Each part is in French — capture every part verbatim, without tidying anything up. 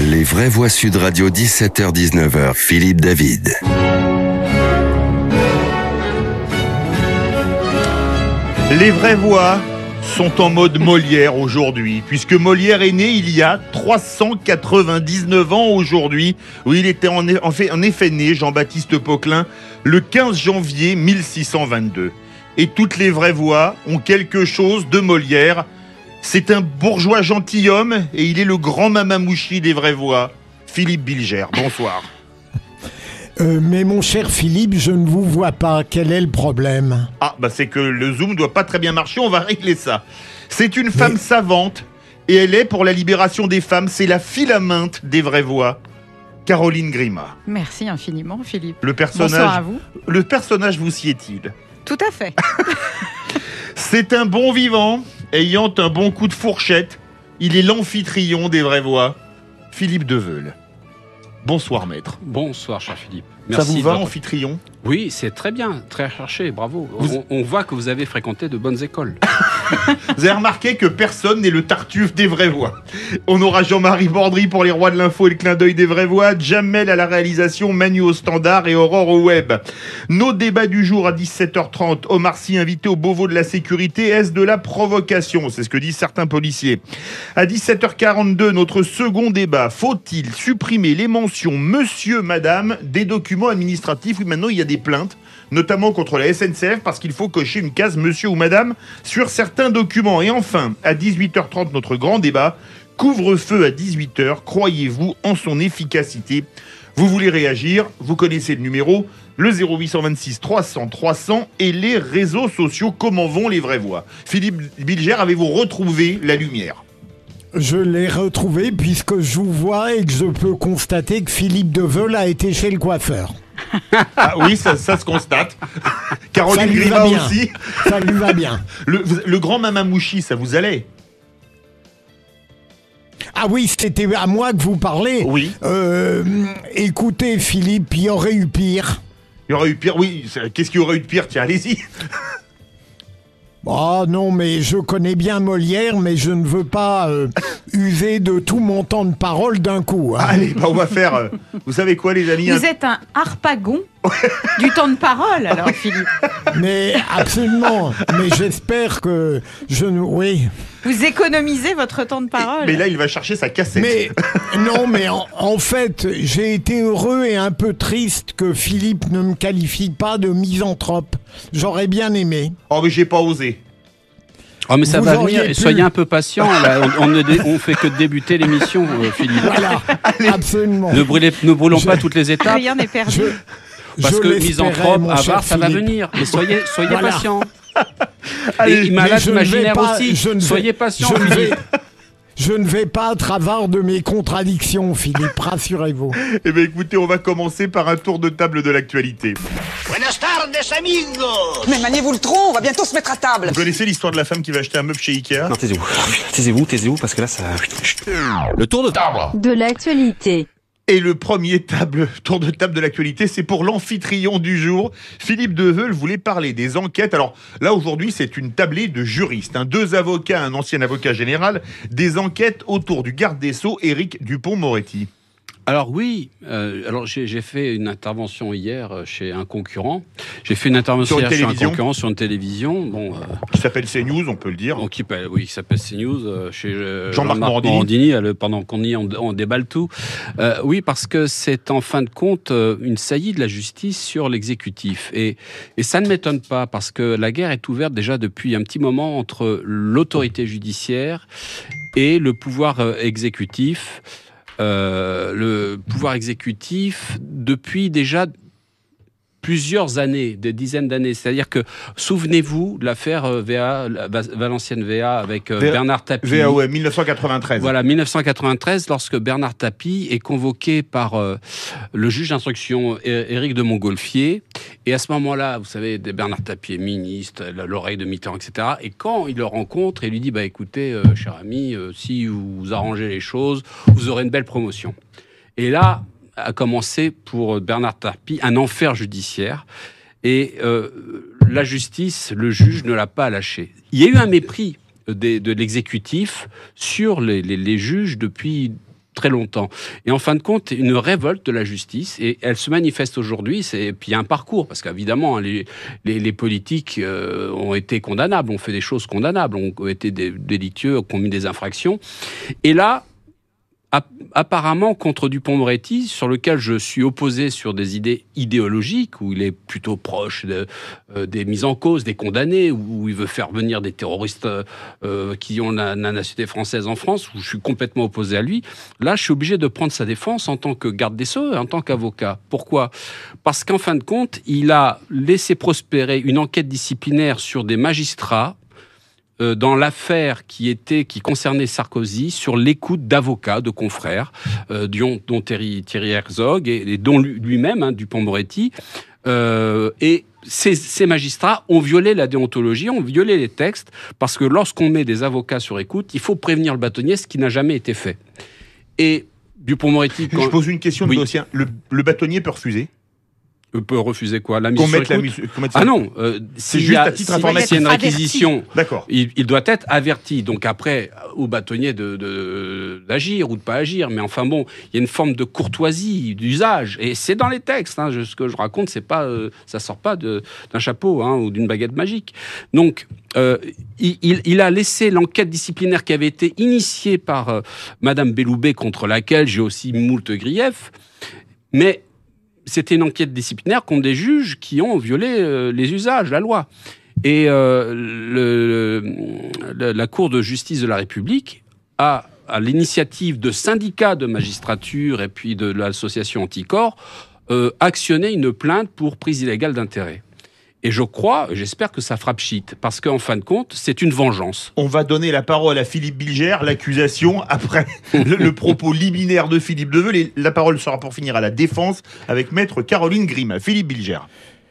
Les vraies voix Sud Radio, dix-sept heures dix-neuf heures, Philippe David. Les vraies voix sont en mode Molière aujourd'hui, puisque Molière est né il y a trois cent quatre-vingt-dix-neuf ans aujourd'hui, où il était en, en, fait, en effet né, Jean-Baptiste Poquelin, le quinze janvier mille six cent vingt-deux. Et toutes les vraies voix ont quelque chose de Molière. C'est un bourgeois gentilhomme et il est le grand mamamouchi des vraies voix, Philippe Bilger. Bonsoir. Euh, mais mon cher Philippe, je ne vous vois pas. Quel est le problème ? Ah, bah c'est que le Zoom doit pas très bien marcher, on va régler ça. C'est une femme mais... savante et elle est pour la libération des femmes. C'est la filaminte des vraies voix, Caroline Grima. Merci infiniment, Philippe. Le personnage, Bonsoir à vous. Le personnage vous sied-il ? Tout à fait. C'est un bon vivant, ayant un bon coup de fourchette. Il est l'amphitryon des vraies voix, Philippe Deveul. Bonsoir maître. Bonsoir cher Philippe. Merci. Ça vous va, votre... amphitryon ? Oui, c'est très bien, très recherché, bravo. Vous... On, on voit que vous avez fréquenté de bonnes écoles. Vous avez remarqué que personne n'est le Tartuffe des vraies voix. On aura Jean-Marie Bordry pour les rois de l'info et le clin d'œil des vraies voix, Jamel à la réalisation, Manu au standard et Aurore au web. Nos débats du jour à dix-sept heures trente, Omar Sy invité au Beauvau de la sécurité, est-ce de la provocation ? C'est ce que disent certains policiers. À dix-sept heures quarante-deux, notre second débat, faut-il supprimer les mentions monsieur, madame des documents administratifs ? Oui, maintenant il y a des plaintes, notamment contre la S N C F, parce qu'il faut cocher une case monsieur ou madame sur certains documents. Et enfin, à dix-huit heures trente, notre grand débat, couvre-feu à dix-huit heures, croyez-vous en son efficacité ? Vous voulez réagir ? Vous connaissez le numéro, le zéro huit cent vingt-six trois cents trois cents et les réseaux sociaux. Comment vont les vraies voix ? Philippe Bilger, avez-vous retrouvé la lumière ? Je l'ai retrouvé puisque je vous vois et que je peux constater que Philippe Deveul a été chez le coiffeur. Ah oui, ça, ça se constate. Caroline Grima aussi. Ça lui va bien. Le, le grand mamamouchi, ça vous allait ? Ah oui, c'était à moi que vous parlez. Oui. Euh, écoutez, Philippe, il y aurait eu pire. Il y aurait eu pire, oui. Qu'est-ce qu'il y aurait eu de pire ? Tiens, allez-y. Oh non, mais je connais bien Molière, mais je ne veux pas euh, user de tout mon temps de parole d'un coup. Hein. Allez, bah on va faire... Euh, vous savez quoi, les amis ? Vous un... êtes un harpagon du temps de parole, alors, mais, Philippe. Mais absolument. Mais j'espère que je ne... Oui. Vous économisez votre temps de parole. Mais là, il va chercher sa cassette. Mais non, mais en, en fait, j'ai été heureux et un peu triste que Philippe ne me qualifie pas de misanthrope. J'aurais bien aimé. Oh, mais j'ai pas osé. Oh, mais ça Vous va venir. pu... Soyez un peu patient. Là. On, on, dé... on fait que débuter l'émission, euh, Philippe. Voilà, absolument. Ne, brûlez, ne brûlons je... pas toutes les étapes. Rien n'est perdu. Je... Parce je que misanthrope, avare, ça va Philippe. venir. Mais soyez, soyez voilà. patient. Allez, et malade imaginaire pas, aussi. Je soyez vais, patient, je Philippe. Vais... Je ne vais pas travers de mes contradictions, Philippe, rassurez-vous. Eh bien, écoutez, on va commencer par un tour de table de l'actualité. Buenas tardes, amigos. Mais maniez-vous le tronc, on va bientôt se mettre à table. Vous connaissez l'histoire de la femme qui va acheter un meuble chez Ikea ? Non, taisez-vous. Taisez-vous, taisez-vous, parce que là, ça... Le tour de table de l'actualité. Et le premier table, tour de table de l'actualité, c'est pour l'amphitryon du jour. Philippe Deveul voulait parler des enquêtes. Alors là, aujourd'hui, c'est une tablée de juristes. Hein. Deux avocats, un ancien avocat général, des enquêtes autour du garde des Sceaux, Éric Dupond-Moretti. Alors oui, euh, alors j'ai, j'ai fait une intervention hier chez un concurrent. J'ai fait une intervention hier chez un concurrent sur une télévision. Bon, euh, qui s'appelle CNews, on peut le dire. Donc, qui, oui, qui s'appelle CNews, euh, chez euh, Jean-Marc, Jean-Marc Morandini, Morandini pendant qu'on y on, on déballe tout. Euh, oui, parce que c'est en fin de compte euh, une saillie de la justice sur l'exécutif. Et, et ça ne m'étonne pas, parce que la guerre est ouverte déjà depuis un petit moment entre l'autorité judiciaire et le pouvoir euh, exécutif. Euh, le pouvoir exécutif depuis déjà plusieurs années, des dizaines d'années. C'est-à-dire que, souvenez-vous de l'affaire V A, Valenciennes V A avec euh, v- Bernard Tapie. V A, ouais, dix-neuf cent quatre-vingt-treize. Voilà, dix-neuf cent quatre-vingt-treize, lorsque Bernard Tapie est convoqué par euh, le juge d'instruction Éric de Montgolfier. Et à ce moment-là, vous savez, Bernard Tapie est ministre, l'oreille de Mitterrand, et cetera. Et quand il le rencontre, il lui dit, bah écoutez, euh, cher ami, euh, si vous arrangez les choses, vous aurez une belle promotion. Et là, a commencé pour Bernard Tapie un enfer judiciaire. Et euh, la justice, le juge ne l'a pas lâché. Il y a eu un mépris de, de l'exécutif sur les, les, les juges depuis très longtemps. Et en fin de compte, une révolte de la justice, et elle se manifeste aujourd'hui, c'est, puis il y a un parcours, parce qu'évidemment, les, les, les politiques euh, ont été condamnables, ont fait des choses condamnables, ont été des, délictueux, ont commis des infractions. Et là, apparemment contre Dupond-Moretti, sur lequel je suis opposé sur des idées idéologiques, où il est plutôt proche de, euh, des mises en cause, des condamnés, où il veut faire venir des terroristes euh, qui ont la, la nationalité française en France, où je suis complètement opposé à lui. Là, je suis obligé de prendre sa défense en tant que garde des Sceaux et en tant qu'avocat. Pourquoi ? Parce qu'en fin de compte, il a laissé prospérer une enquête disciplinaire sur des magistrats dans l'affaire qui était qui concernait Sarkozy sur l'écoute d'avocats, de confrères, euh, dont, dont Thierry, Thierry Herzog et, et dont lui-même, hein, Dupond-Moretti. Euh, et ces, ces magistrats ont violé la déontologie, ont violé les textes, parce que lorsqu'on met des avocats sur écoute, il faut prévenir le bâtonnier, ce qui n'a jamais été fait. Et Dupond-Moretti... Quand... Je pose une question de oui. dossier. Le, le bâtonnier peut refuser ? peut refuser quoi ? La mise sur écoute ? La mise, ah non, euh, c'est juste à titre informatif. S'il y a une réquisition, d'accord. Il, il doit être averti. Donc après, au bâtonnier de, de, d'agir ou de pas agir. Mais enfin bon, il y a une forme de courtoisie, d'usage, et c'est dans les textes. Hein, ce que je raconte, c'est pas, euh, ça sort pas de, d'un chapeau hein, ou d'une baguette magique. Donc euh, il, il, il a laissé l'enquête disciplinaire qui avait été initiée par euh, Madame Belloubet, contre laquelle j'ai aussi moult griefs, mais c'était une enquête disciplinaire contre des juges qui ont violé euh, les usages, la loi. Et euh, le, le, la Cour de justice de la République a, à l'initiative de syndicats de magistrature et puis de l'association Anticorps, euh, actionné une plainte pour prise illégale d'intérêt. Et je crois, j'espère que ça fera pchit, parce qu'en fin de compte, c'est une vengeance. On va donner la parole à Philippe Bilger, l'accusation, après le, le propos liminaire de Philippe Deveul. Et la parole sera pour finir à la défense avec maître Caroline Grima. Philippe Bilger.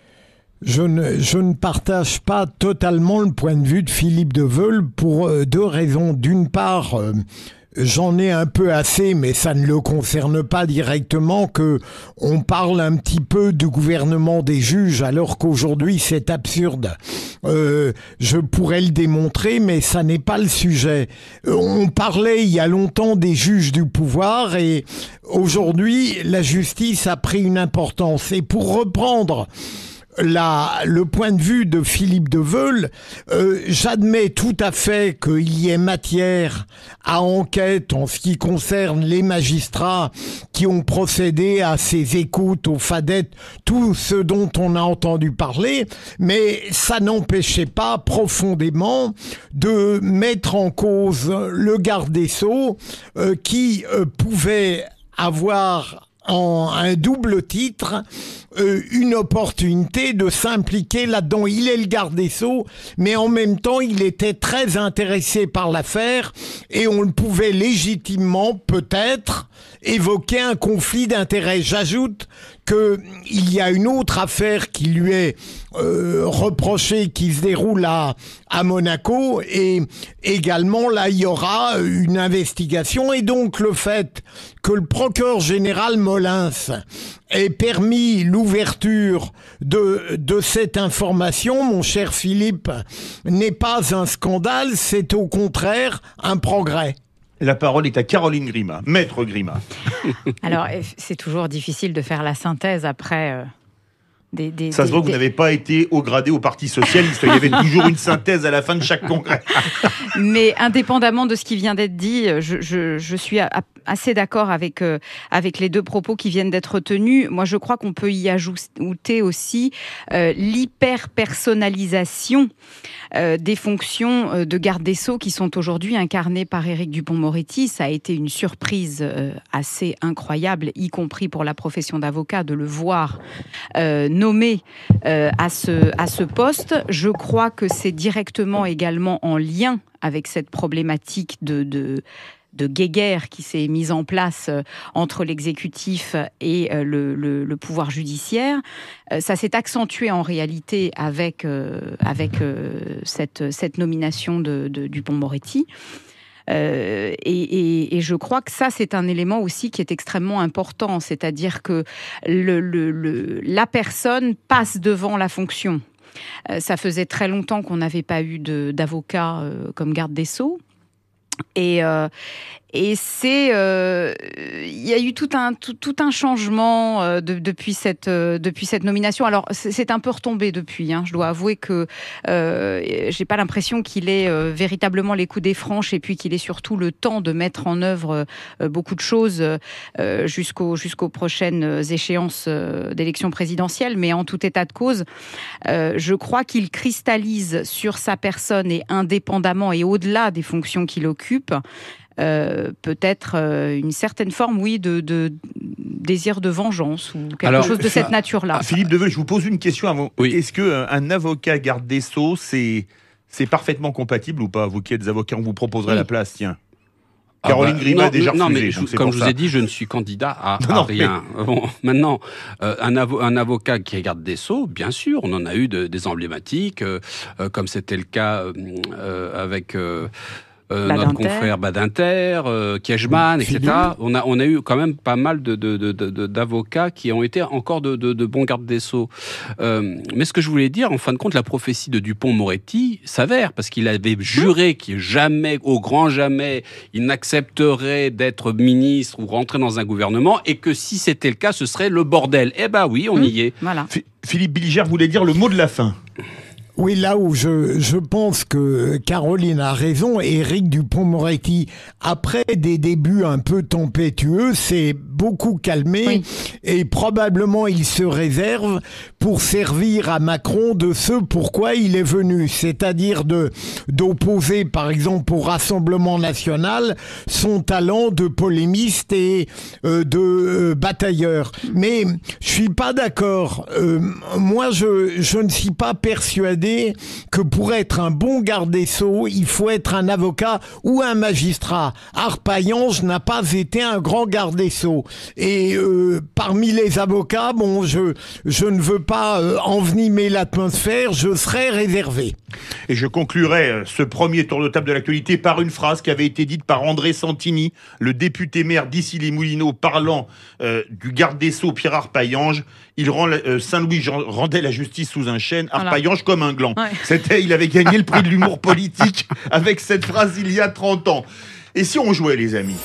Je ne, je ne partage pas totalement le point de vue de Philippe Deveul pour euh, deux raisons. D'une part, euh, j'en ai un peu assez, mais ça ne le concerne pas directement, que on parle un petit peu du gouvernement des juges, alors qu'aujourd'hui c'est absurde. Euh, je pourrais le démontrer, mais ça n'est pas le sujet. On parlait il y a longtemps des juges du pouvoir, et aujourd'hui la justice a pris une importance. Et pour reprendre La, le point de vue de Philippe Deveul, euh, j'admets tout à fait qu'il y ait matière à enquête en ce qui concerne les magistrats qui ont procédé à ces écoutes, aux fadettes, tout ce dont on a entendu parler, mais ça n'empêchait pas profondément de mettre en cause le garde des Sceaux euh, qui euh, pouvait avoir en un double titre, euh, une opportunité de s'impliquer là-dedans. Il est le garde des Sceaux, mais en même temps, il était très intéressé par l'affaire et on le pouvait légitimement, peut-être, évoquer un conflit d'intérêts. J'ajoute qu'il y a une autre affaire qui lui est euh, reprochée, qui se déroule à, à Monaco, et également, là, il y aura une investigation, et donc le fait que le procureur général Molins ait permis l'ouverture de, de cette information, mon cher Philippe, n'est pas un scandale, c'est au contraire un progrès. La parole est à Caroline Grima, maître Grima. Alors, c'est toujours difficile de faire la synthèse après... Euh... Des, des, ça se voit que des... vous n'avez pas été au gradé au Parti Socialiste. Il y avait toujours une synthèse à la fin de chaque congrès. Mais indépendamment de ce qui vient d'être dit, je, je, je suis à, à, assez d'accord avec, euh, avec les deux propos qui viennent d'être tenus. Moi, je crois qu'on peut y ajouter aussi euh, l'hyper-personnalisation euh, des fonctions euh, de garde des Sceaux qui sont aujourd'hui incarnées par Éric Dupond-Moretti. Ça a été une surprise euh, assez incroyable, y compris pour la profession d'avocat, de le voir euh, nommé euh, à, ce, à ce poste. Je crois que c'est directement également en lien avec cette problématique de, de, de guéguerre qui s'est mise en place euh, entre l'exécutif et euh, le, le, le pouvoir judiciaire. Euh, ça s'est accentué en réalité avec, euh, avec euh, cette, cette nomination de, de Dupond-Moretti. Euh, et, et, et je crois que ça, c'est un élément aussi qui est extrêmement important, c'est-à-dire que le, le, le, la personne passe devant la fonction. Euh, ça faisait très longtemps qu'on n'avait pas eu de, d'avocat euh, comme garde des Sceaux. Et, euh, et c'est, euh, il y a eu tout un tout, tout un changement euh, de, depuis cette euh, depuis cette nomination. Alors c'est, c'est un peu retombé depuis. Hein. Je dois avouer que euh, j'ai pas l'impression qu'il ait euh, véritablement les coups des franches et puis qu'il ait surtout le temps de mettre en œuvre euh, beaucoup de choses euh, jusqu'aux jusqu'aux prochaines échéances euh, d'élections présidentielles. Mais en tout état de cause, euh, je crois qu'il cristallise sur sa personne et indépendamment et au-delà des fonctions qu'il occupe. Euh, peut-être euh, une certaine forme, oui, de, de désir de vengeance ou quelque Alors, chose de cette nature-là. Philippe Deveul, je vous pose une question avant. Oui. Est-ce qu'un avocat garde des Sceaux, c'est, c'est parfaitement compatible ou pas? Vous qui êtes avocat, on vous proposerait oui. la place, tiens. Ah Caroline bah, Grima a déjà refusé. Non, mais je, comme je vous ai dit, je ne suis candidat à, non, à rien. Mais... Bon, maintenant, euh, un, avo- un avocat qui est garde des Sceaux, bien sûr, on en a eu de, des emblématiques, euh, euh, comme c'était le cas euh, avec... Euh, Euh, notre confrère Badinter, euh, Kiechman, et cetera. On a, on a eu quand même pas mal de, de, de, de, d'avocats qui ont été encore de, de, de bons gardes des Sceaux. Euh, mais ce que je voulais dire, en fin de compte, la prophétie de Dupond-Moretti s'avère, parce qu'il avait juré qu'il jamais, au grand jamais, il n'accepterait d'être ministre ou rentrer dans un gouvernement, et que si c'était le cas, ce serait le bordel. Eh ben oui, on mmh, y est. Voilà. F- Philippe Bilger voulait dire le mot de la fin. Oui, là où je, je pense que Caroline a raison, Éric Dupond-Moretti, après des débuts un peu tempétueux, s'est beaucoup calmé oui. et probablement il se réserve pour servir à Macron de ce pourquoi il est venu, c'est-à-dire de, d'opposer, par exemple, au Rassemblement national, son talent de polémiste et euh, de euh, batailleur. Mais je suis pas d'accord. Euh, moi, je, je ne suis pas persuadé que pour être un bon garde des Sceaux, il faut être un avocat ou un magistrat. Arpaillange n'a pas été un grand garde des Sceaux. Et euh, parmi les avocats, bon, je, je ne veux pas euh, envenimer l'atmosphère, je serai réservé. Et je conclurai ce premier tour de table de l'actualité par une phrase qui avait été dite par André Santini, le député maire d'Issy-les-Moulineaux, parlant euh, du garde des Sceaux Pierre Arpaillange. Il rend euh, Saint-Louis rendait la justice sous un chêne, Arpaillange comme un gland. Ouais. C'était, il avait gagné le prix de l'humour politique avec cette phrase il y a trente ans. Et si on jouait, les amis?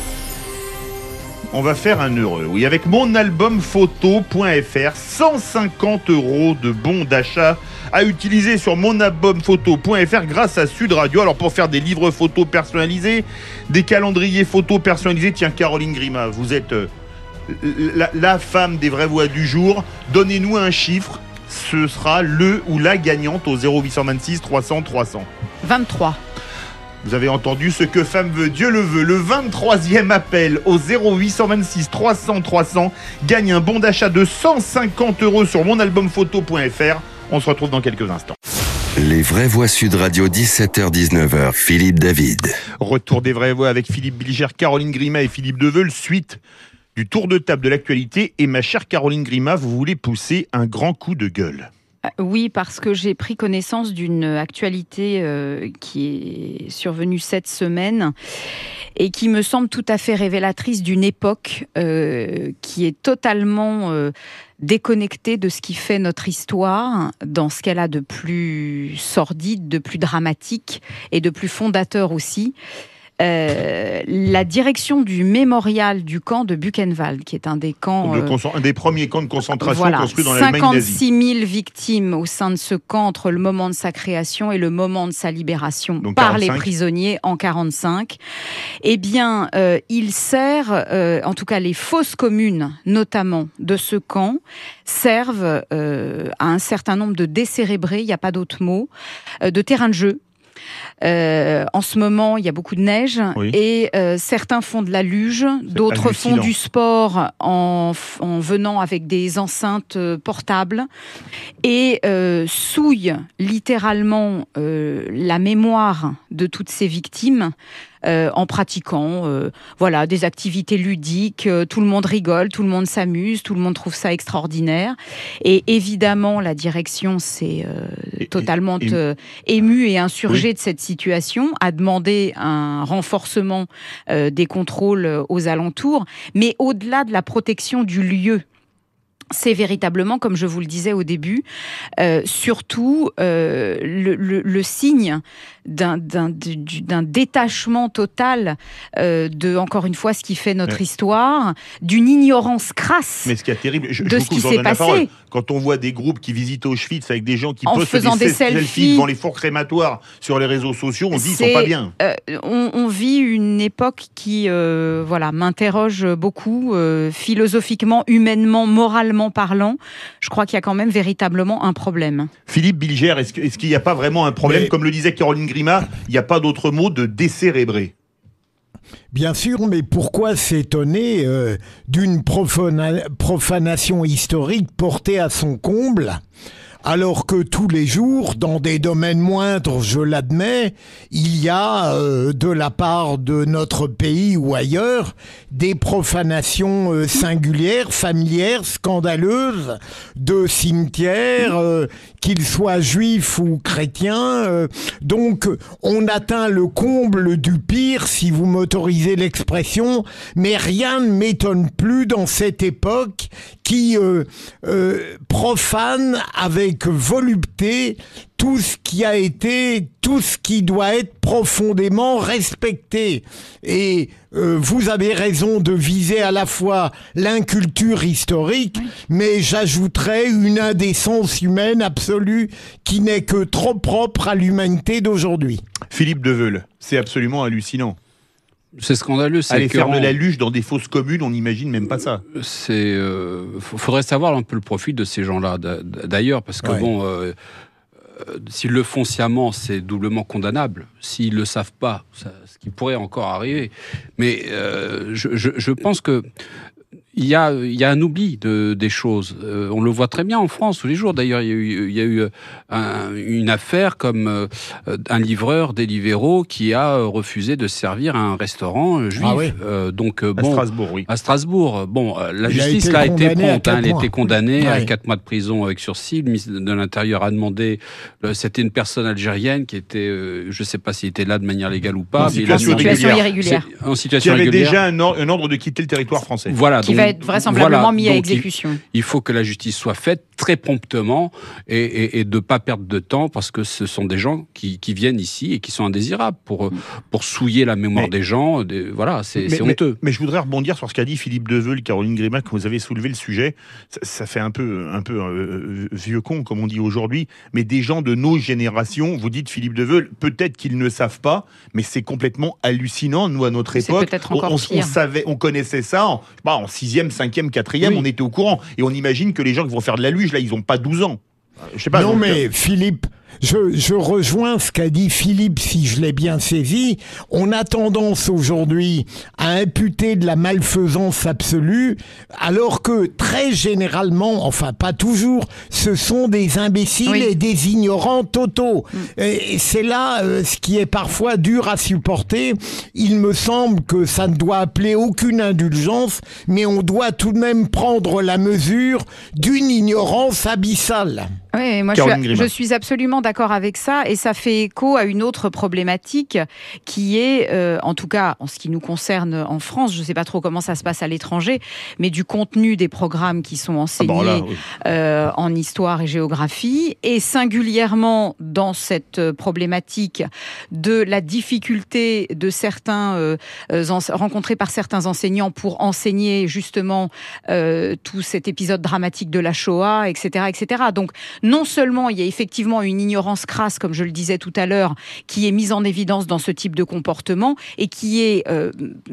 On va faire un heureux, oui, avec mon album photo point f r, cent cinquante euros de bons d'achat à utiliser sur mon album photo point f r grâce à Sud Radio. Alors pour faire des livres photos personnalisés, des calendriers photos personnalisés, tiens Caroline Grima, vous êtes euh, la, la femme des vraies voix du jour, donnez-nous un chiffre, ce sera le ou la gagnante au zéro huit cent vingt-six trois cents trois cents. vingt-trois. Vous avez entendu ce que femme veut, Dieu le veut. Le vingt-troisième appel au zéro huit cent vingt-six trois cents trois cents gagne un bon d'achat de cent cinquante euros sur mon album photo point f r. On se retrouve dans quelques instants. Les vraies voix Sud Radio, dix-sept heures dix-neuf heures, Philippe David. Retour des vraies voix avec Philippe Bilger, Caroline Grima et Philippe Deveul. Suite du tour de table de l'actualité. Et ma chère Caroline Grima, vous voulez pousser un grand coup de gueule. Oui, parce que j'ai pris connaissance d'une actualité euh, qui est survenue cette semaine et qui me semble tout à fait révélatrice d'une époque euh, qui est totalement euh, déconnectée de ce qui fait notre histoire, dans ce qu'elle a de plus sordide, de plus dramatique et de plus fondateur aussi. Euh, la direction du mémorial du camp de Buchenwald, qui est un des camps, de con- un des premiers camps de concentration voilà, construits dans l'Allemagne nazie. cinquante-six mille victimes au sein de ce camp entre le moment de sa création et le moment de sa libération donc par quarante-cinq les prisonniers en quarante-cinq. Eh bien, euh, il sert, euh, en tout cas les fosses communes, notamment de ce camp, servent euh, à un certain nombre de décérébrés, il n'y a pas d'autre mot, euh, de terrain de jeu. Euh, en ce moment, il y a beaucoup de neige oui. et euh, certains font de la luge, c'est d'autres hallucinant. Font du sport en, en venant avec des enceintes portables et euh, souillent littéralement euh, la mémoire de toutes ces victimes. Euh, en pratiquant euh, voilà, des activités ludiques, euh, tout le monde rigole, tout le monde s'amuse, tout le monde trouve ça extraordinaire. Et évidemment, la direction s'est euh, et, totalement et, et... Euh, émue et insurgée oui. de cette situation, a demandé un renforcement euh, des contrôles aux alentours, mais au-delà de la protection du lieu. C'est véritablement, comme je vous le disais au début, euh, surtout euh, le, le, le signe d'un, d'un, d'un détachement total euh, de, encore une fois, ce qui fait notre ouais. histoire, d'une ignorance crasse. Mais ce qui est terrible, je, de je ce qui s'est passé. Quand on voit des groupes qui visitent Auschwitz avec des gens qui en postent des, des selfies, selfies devant les fours crématoires sur les réseaux sociaux, on dit qu'ils sont pas bien. Euh, on, on vit une époque qui, euh, voilà, m'interroge beaucoup, euh, philosophiquement, humainement, moralement parlant. Je crois qu'il y a quand même véritablement un problème. Philippe Bilger, est-ce, que, est-ce qu'il n'y a pas vraiment un problème, mais... comme le disait Caroline Grima, il n'y a pas d'autre mot, de décérébré? Bien sûr, mais pourquoi s'étonner euh, d'une profana- profanation historique portée à son comble, alors que tous les jours, dans des domaines moindres, je l'admets, il y a, euh, de la part de notre pays ou ailleurs, des profanations euh, singulières, familières, scandaleuses, de cimetières, euh, qu'ils soient juifs ou chrétiens. Euh, donc, on atteint le comble du pire, si vous m'autorisez l'expression, mais rien ne m'étonne plus dans cette époque qui euh, euh, profane avec volupté tout ce qui a été, tout ce qui doit être profondément respecté. Et euh, vous avez raison de viser à la fois l'inculture historique, mais j'ajouterais une indécence humaine absolue qui n'est que trop propre à l'humanité d'aujourd'hui. Philippe Deveul, c'est absolument hallucinant. C'est scandaleux. C'est Aller faire on... de la luge dans des fosses communes, on n'imagine même pas ça. C'est, euh, faudrait savoir un peu le profil de ces gens-là, d'ailleurs, parce que ouais. bon, euh, euh, s'ils le font sciemment, c'est doublement condamnable. S'ils le savent pas, ça, ce qui pourrait encore arriver. Mais euh, je, je, je pense que il y a, il y a un oubli de, des choses. Euh, on le voit très bien en France tous les jours. D'ailleurs, il y a eu, il y a eu un, une affaire comme euh, un livreur Deliveroo qui a refusé de servir à un restaurant juif. Ah oui. euh, donc, bon, à Strasbourg, oui. À Strasbourg. Bon, euh, la il justice a là a été prompte. Hein, elle a été condamnée ouais. à quatre mois de prison avec sursis. Le ministre de l'Intérieur a demandé. Euh, c'était une personne algérienne qui était, euh, je ne sais pas s'il était là de manière légale ou pas. En situation irrégulière. irrégulière. En situation qui avait irrégulière. déjà un, or, un ordre de quitter le territoire français. Voilà. Qui donc, va être vraisemblablement voilà, mis à exécution. Il, il faut que la justice soit faite très promptement et, et, et de ne pas perdre de temps parce que ce sont des gens qui, qui viennent ici et qui sont indésirables pour, pour souiller la mémoire mais, des gens. Des, voilà, c'est, mais, c'est honteux. Mais, mais je voudrais rebondir sur ce qu'a dit Philippe Deveul, Caroline Grima, quand vous avez soulevé le sujet. Ça, ça fait un peu, un peu euh, vieux con, comme on dit aujourd'hui, mais des gens de nos générations, vous dites Philippe Deveul, peut-être qu'ils ne savent pas, mais c'est complètement hallucinant. Nous, à notre c'est époque, peut-être encore on, pire. on, savait, on connaissait ça en, bah, en sixième, cinquième, quatrième, oui. on était au courant. Et on imagine que les gens qui vont faire de la luge, là, ils n'ont pas douze ans. Je sais pas, non, donc, mais euh... Philippe, je, je rejoins ce qu'a dit Philippe, si je l'ai bien saisi. On a tendance aujourd'hui à imputer de la malfaisance absolue, alors que très généralement, enfin pas toujours, ce sont des imbéciles oui. et des ignorants totaux. Mm. Et c'est là euh, ce qui est parfois dur à supporter. Il me semble que ça ne doit appeler aucune indulgence, mais on doit tout de même prendre la mesure d'une ignorance abyssale. Oui, moi je suis, je suis absolument d'accord avec ça et ça fait écho à une autre problématique qui est, euh, en tout cas en ce qui nous concerne en France, je ne sais pas trop comment ça se passe à l'étranger, mais du contenu des programmes qui sont enseignés ah bon, là, oui. euh, en histoire et géographie et singulièrement dans cette problématique de la difficulté de certains euh, en, rencontrés par certains enseignants pour enseigner justement euh, tout cet épisode dramatique de la Shoah, et cetera, et cetera. Donc non seulement il y a effectivement une ignorance crasse, comme je le disais tout à l'heure, qui est mise en évidence dans ce type de comportement et qui est euh,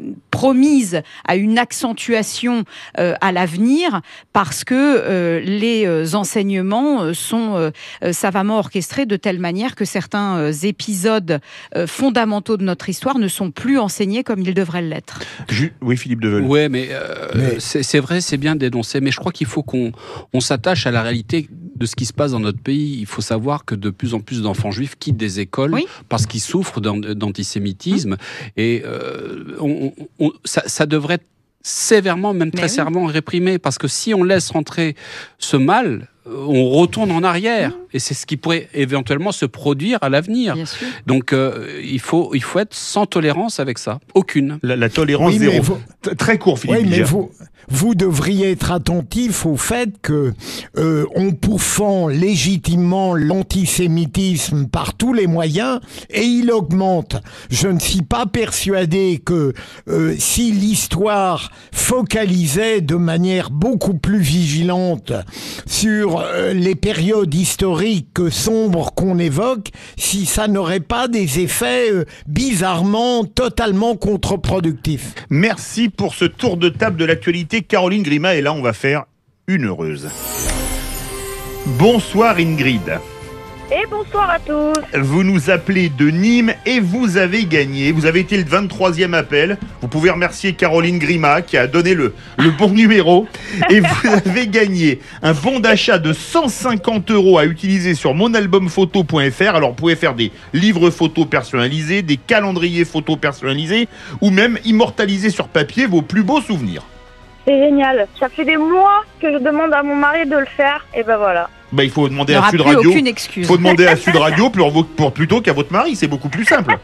promise à une accentuation euh, à l'avenir parce que euh, les enseignements sont euh, savamment orchestrés de telle manière que certains euh, épisodes euh, fondamentaux de notre histoire ne sont plus enseignés comme ils devraient l'être. Oui, Philippe Deveul. Oui, mais, euh, mais... C'est, c'est vrai, c'est bien dénoncé, mais je crois qu'il faut qu'on on s'attache à la réalité de ce qui se passe dans notre pays. Il faut savoir que de plus en plus d'enfants juifs quittent des écoles oui. parce qu'ils souffrent d'antisémitisme. Mmh. Et euh, on, on, ça, ça devrait être sévèrement, même Mais très oui. sévèrement réprimé. Parce que si on laisse rentrer ce mal on retourne en arrière. Mmh. Et c'est ce qui pourrait éventuellement se produire à l'avenir. Donc, euh, il, faut, il faut être sans tolérance avec ça. Aucune. La, la tolérance oui, zéro. Vous... Très court, Philippe. Oui, mais vous, vous devriez être attentif au fait que euh, on pourfend légitimement l'antisémitisme par tous les moyens et il augmente. Je ne suis pas persuadé que euh, si l'histoire focalisait de manière beaucoup plus vigilante sur euh, les périodes historiques sombres qu'on évoque, si ça n'aurait pas des effets euh, bizarrement totalement contre-productifs. Merci pour ce tour de table de l'actualité. Caroline Grima, et là on va faire une heureuse. Bonsoir Ingrid. Et bonsoir à tous. Vous nous appelez de Nîmes et vous avez gagné. Vous avez été le vingt-troisième appel. Vous pouvez remercier Caroline Grima qui a donné le, le bon numéro. Et vous avez gagné un bon d'achat de cent cinquante euros à utiliser sur mon album photo point f r. Alors vous pouvez faire des livres photos personnalisés, des calendriers photos personnalisés ou même immortaliser sur papier vos plus beaux souvenirs. C'est génial. Ça fait des mois que je demande à mon mari de le faire. Et ben voilà. Bah, il faut demander à Sud Radio. Il faut demander à Sud Radio pour, pour, plutôt qu'à votre mari. C'est beaucoup plus simple.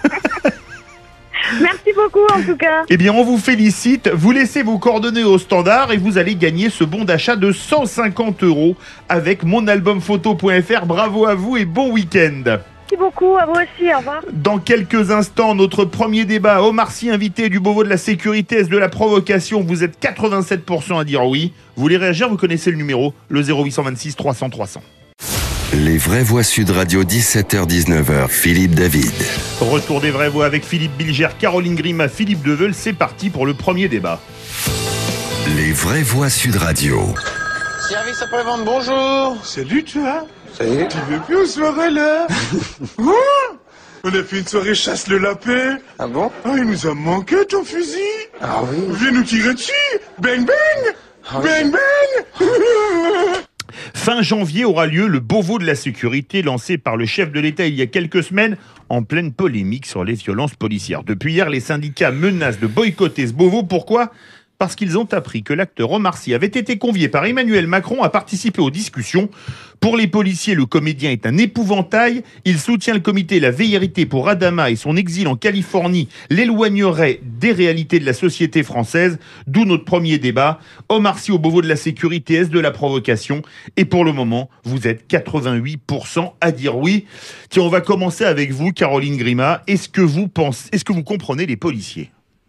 Merci beaucoup en tout cas. Eh bien, on vous félicite. Vous laissez vos coordonnées au standard et vous allez gagner ce bon d'achat de cent cinquante euros avec mon album photo point f r. Bravo à vous et bon week-end. Merci beaucoup, à vous aussi, au revoir. Dans quelques instants, notre premier débat. Omar Sy, invité du Beauvau de la sécurité, est-ce de la provocation? Vous êtes quatre-vingt-sept pour cent à dire oui. Vous voulez réagir? Vous connaissez le numéro, le zéro huit deux six trois cents trois cents. Les vraies voix Sud Radio, dix-sept heures dix-neuf heures, Philippe David. Retour des vraies voix avec Philippe Bilger, Caroline Grima, Philippe Deveul. C'est parti pour le premier débat. Les vraies voix Sud Radio. Service après-vente, bonjour. Salut toi. Ça y est. Tu veux plus aux soirées là? Oh, on a fait une soirée chasse le lapin. Ah bon? Ah, il nous a manqué ton fusil. Ah oui. Viens nous tirer dessus. Bang bang. Ah, bang oui. Bang. Fin janvier aura lieu le Beauvau de la sécurité lancé par le chef de l'État il y a quelques semaines en pleine polémique sur les violences policières. Depuis hier, les syndicats menacent de boycotter ce Beauvau. Pourquoi ? Parce qu'ils ont appris que l'acteur Omar Sy avait été convié par Emmanuel Macron à participer aux discussions. Pour les policiers, le comédien est un épouvantail. Il soutient le comité La Vérité pour Adama et son exil en Californie l'éloignerait des réalités de la société française. D'où notre premier débat. Omar Sy au Beauvau de la sécurité, est-ce de la provocation? Et pour le moment, vous êtes quatre-vingt-huit pour cent à dire oui. Tiens, on va commencer avec vous, Caroline Grima. Est-ce que vous pensez, est-ce que vous comprenez les policiers?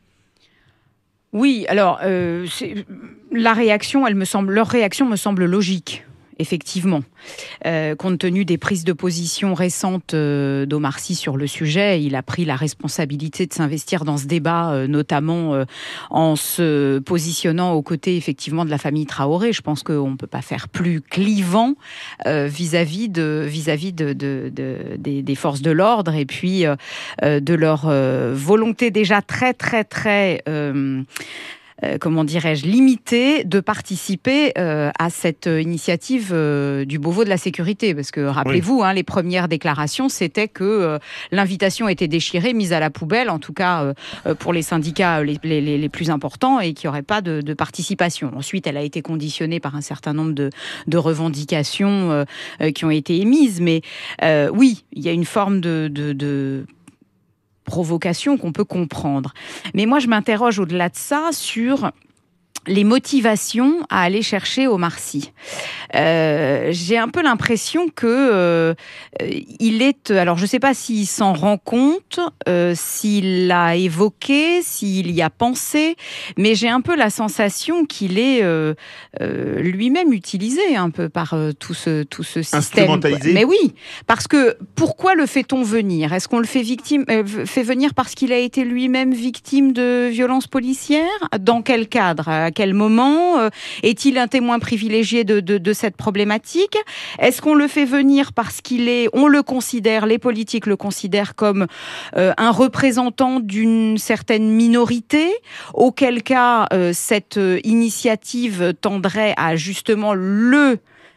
Oui, alors euh, c'est, la réaction, elle me semble, leur réaction me semble logique. Effectivement, euh, compte tenu des prises de position récentes euh, d'Omar Sy sur le sujet, il a pris la responsabilité de s'investir dans ce débat, euh, notamment euh, en se positionnant aux côtés effectivement de la famille Traoré. Je pense qu'on ne peut pas faire plus clivant euh, vis-à-vis de vis-à-vis de, de, de, des, des forces de l'ordre et puis euh, de leur euh, volonté déjà très très très euh, Euh, comment dirais-je, limité de participer euh, à cette initiative euh, du Beauvau de la sécurité. Parce que, rappelez-vous, oui. hein, les premières déclarations, c'était que euh, l'invitation était déchirée, mise à la poubelle, en tout cas euh, pour les syndicats les, les, les plus importants, et qu'il n'y aurait pas de, de participation. Ensuite, elle a été conditionnée par un certain nombre de, de revendications euh, euh, qui ont été émises. Mais euh, oui, il y a une forme de... de, de provocation qu'on peut comprendre. Mais moi, je m'interroge au-delà de ça sur les motivations à aller chercher Omar Sy. Euh, j'ai un peu l'impression que euh, il est... Alors, je ne sais pas s'il s'en rend compte, euh, s'il l'a évoqué, s'il y a pensé, mais j'ai un peu la sensation qu'il est euh, euh, lui-même utilisé un peu par euh, tout ce, tout ce système. Instrumentalisé. Mais oui, parce que pourquoi le fait-on venir? Est-ce qu'on le fait, victime, euh, fait venir parce qu'il a été lui-même victime de violences policières? Dans quel cadre? À quel moment? euh, Est-il un témoin privilégié de, de, de cette problématique? Est-ce qu'on le fait venir parce qu'il est, on le considère, les politiques le considèrent comme euh, un représentant d'une certaine minorité, auquel cas euh, cette initiative tendrait à justement le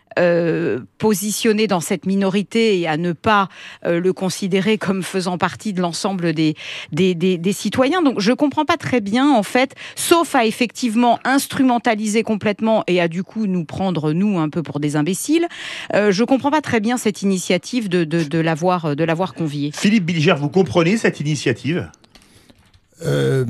euh, positionné dans cette minorité et à ne pas euh, le considérer comme faisant partie de l'ensemble des, des, des, des citoyens. Donc je comprends pas très bien, en fait, sauf à effectivement instrumentaliser complètement et à du coup nous prendre, nous, un peu pour des imbéciles. Euh, je comprends pas très bien cette initiative de, de, de l'avoir, de l'avoir convié. Philippe Bilger, vous comprenez cette initiative ? Euh,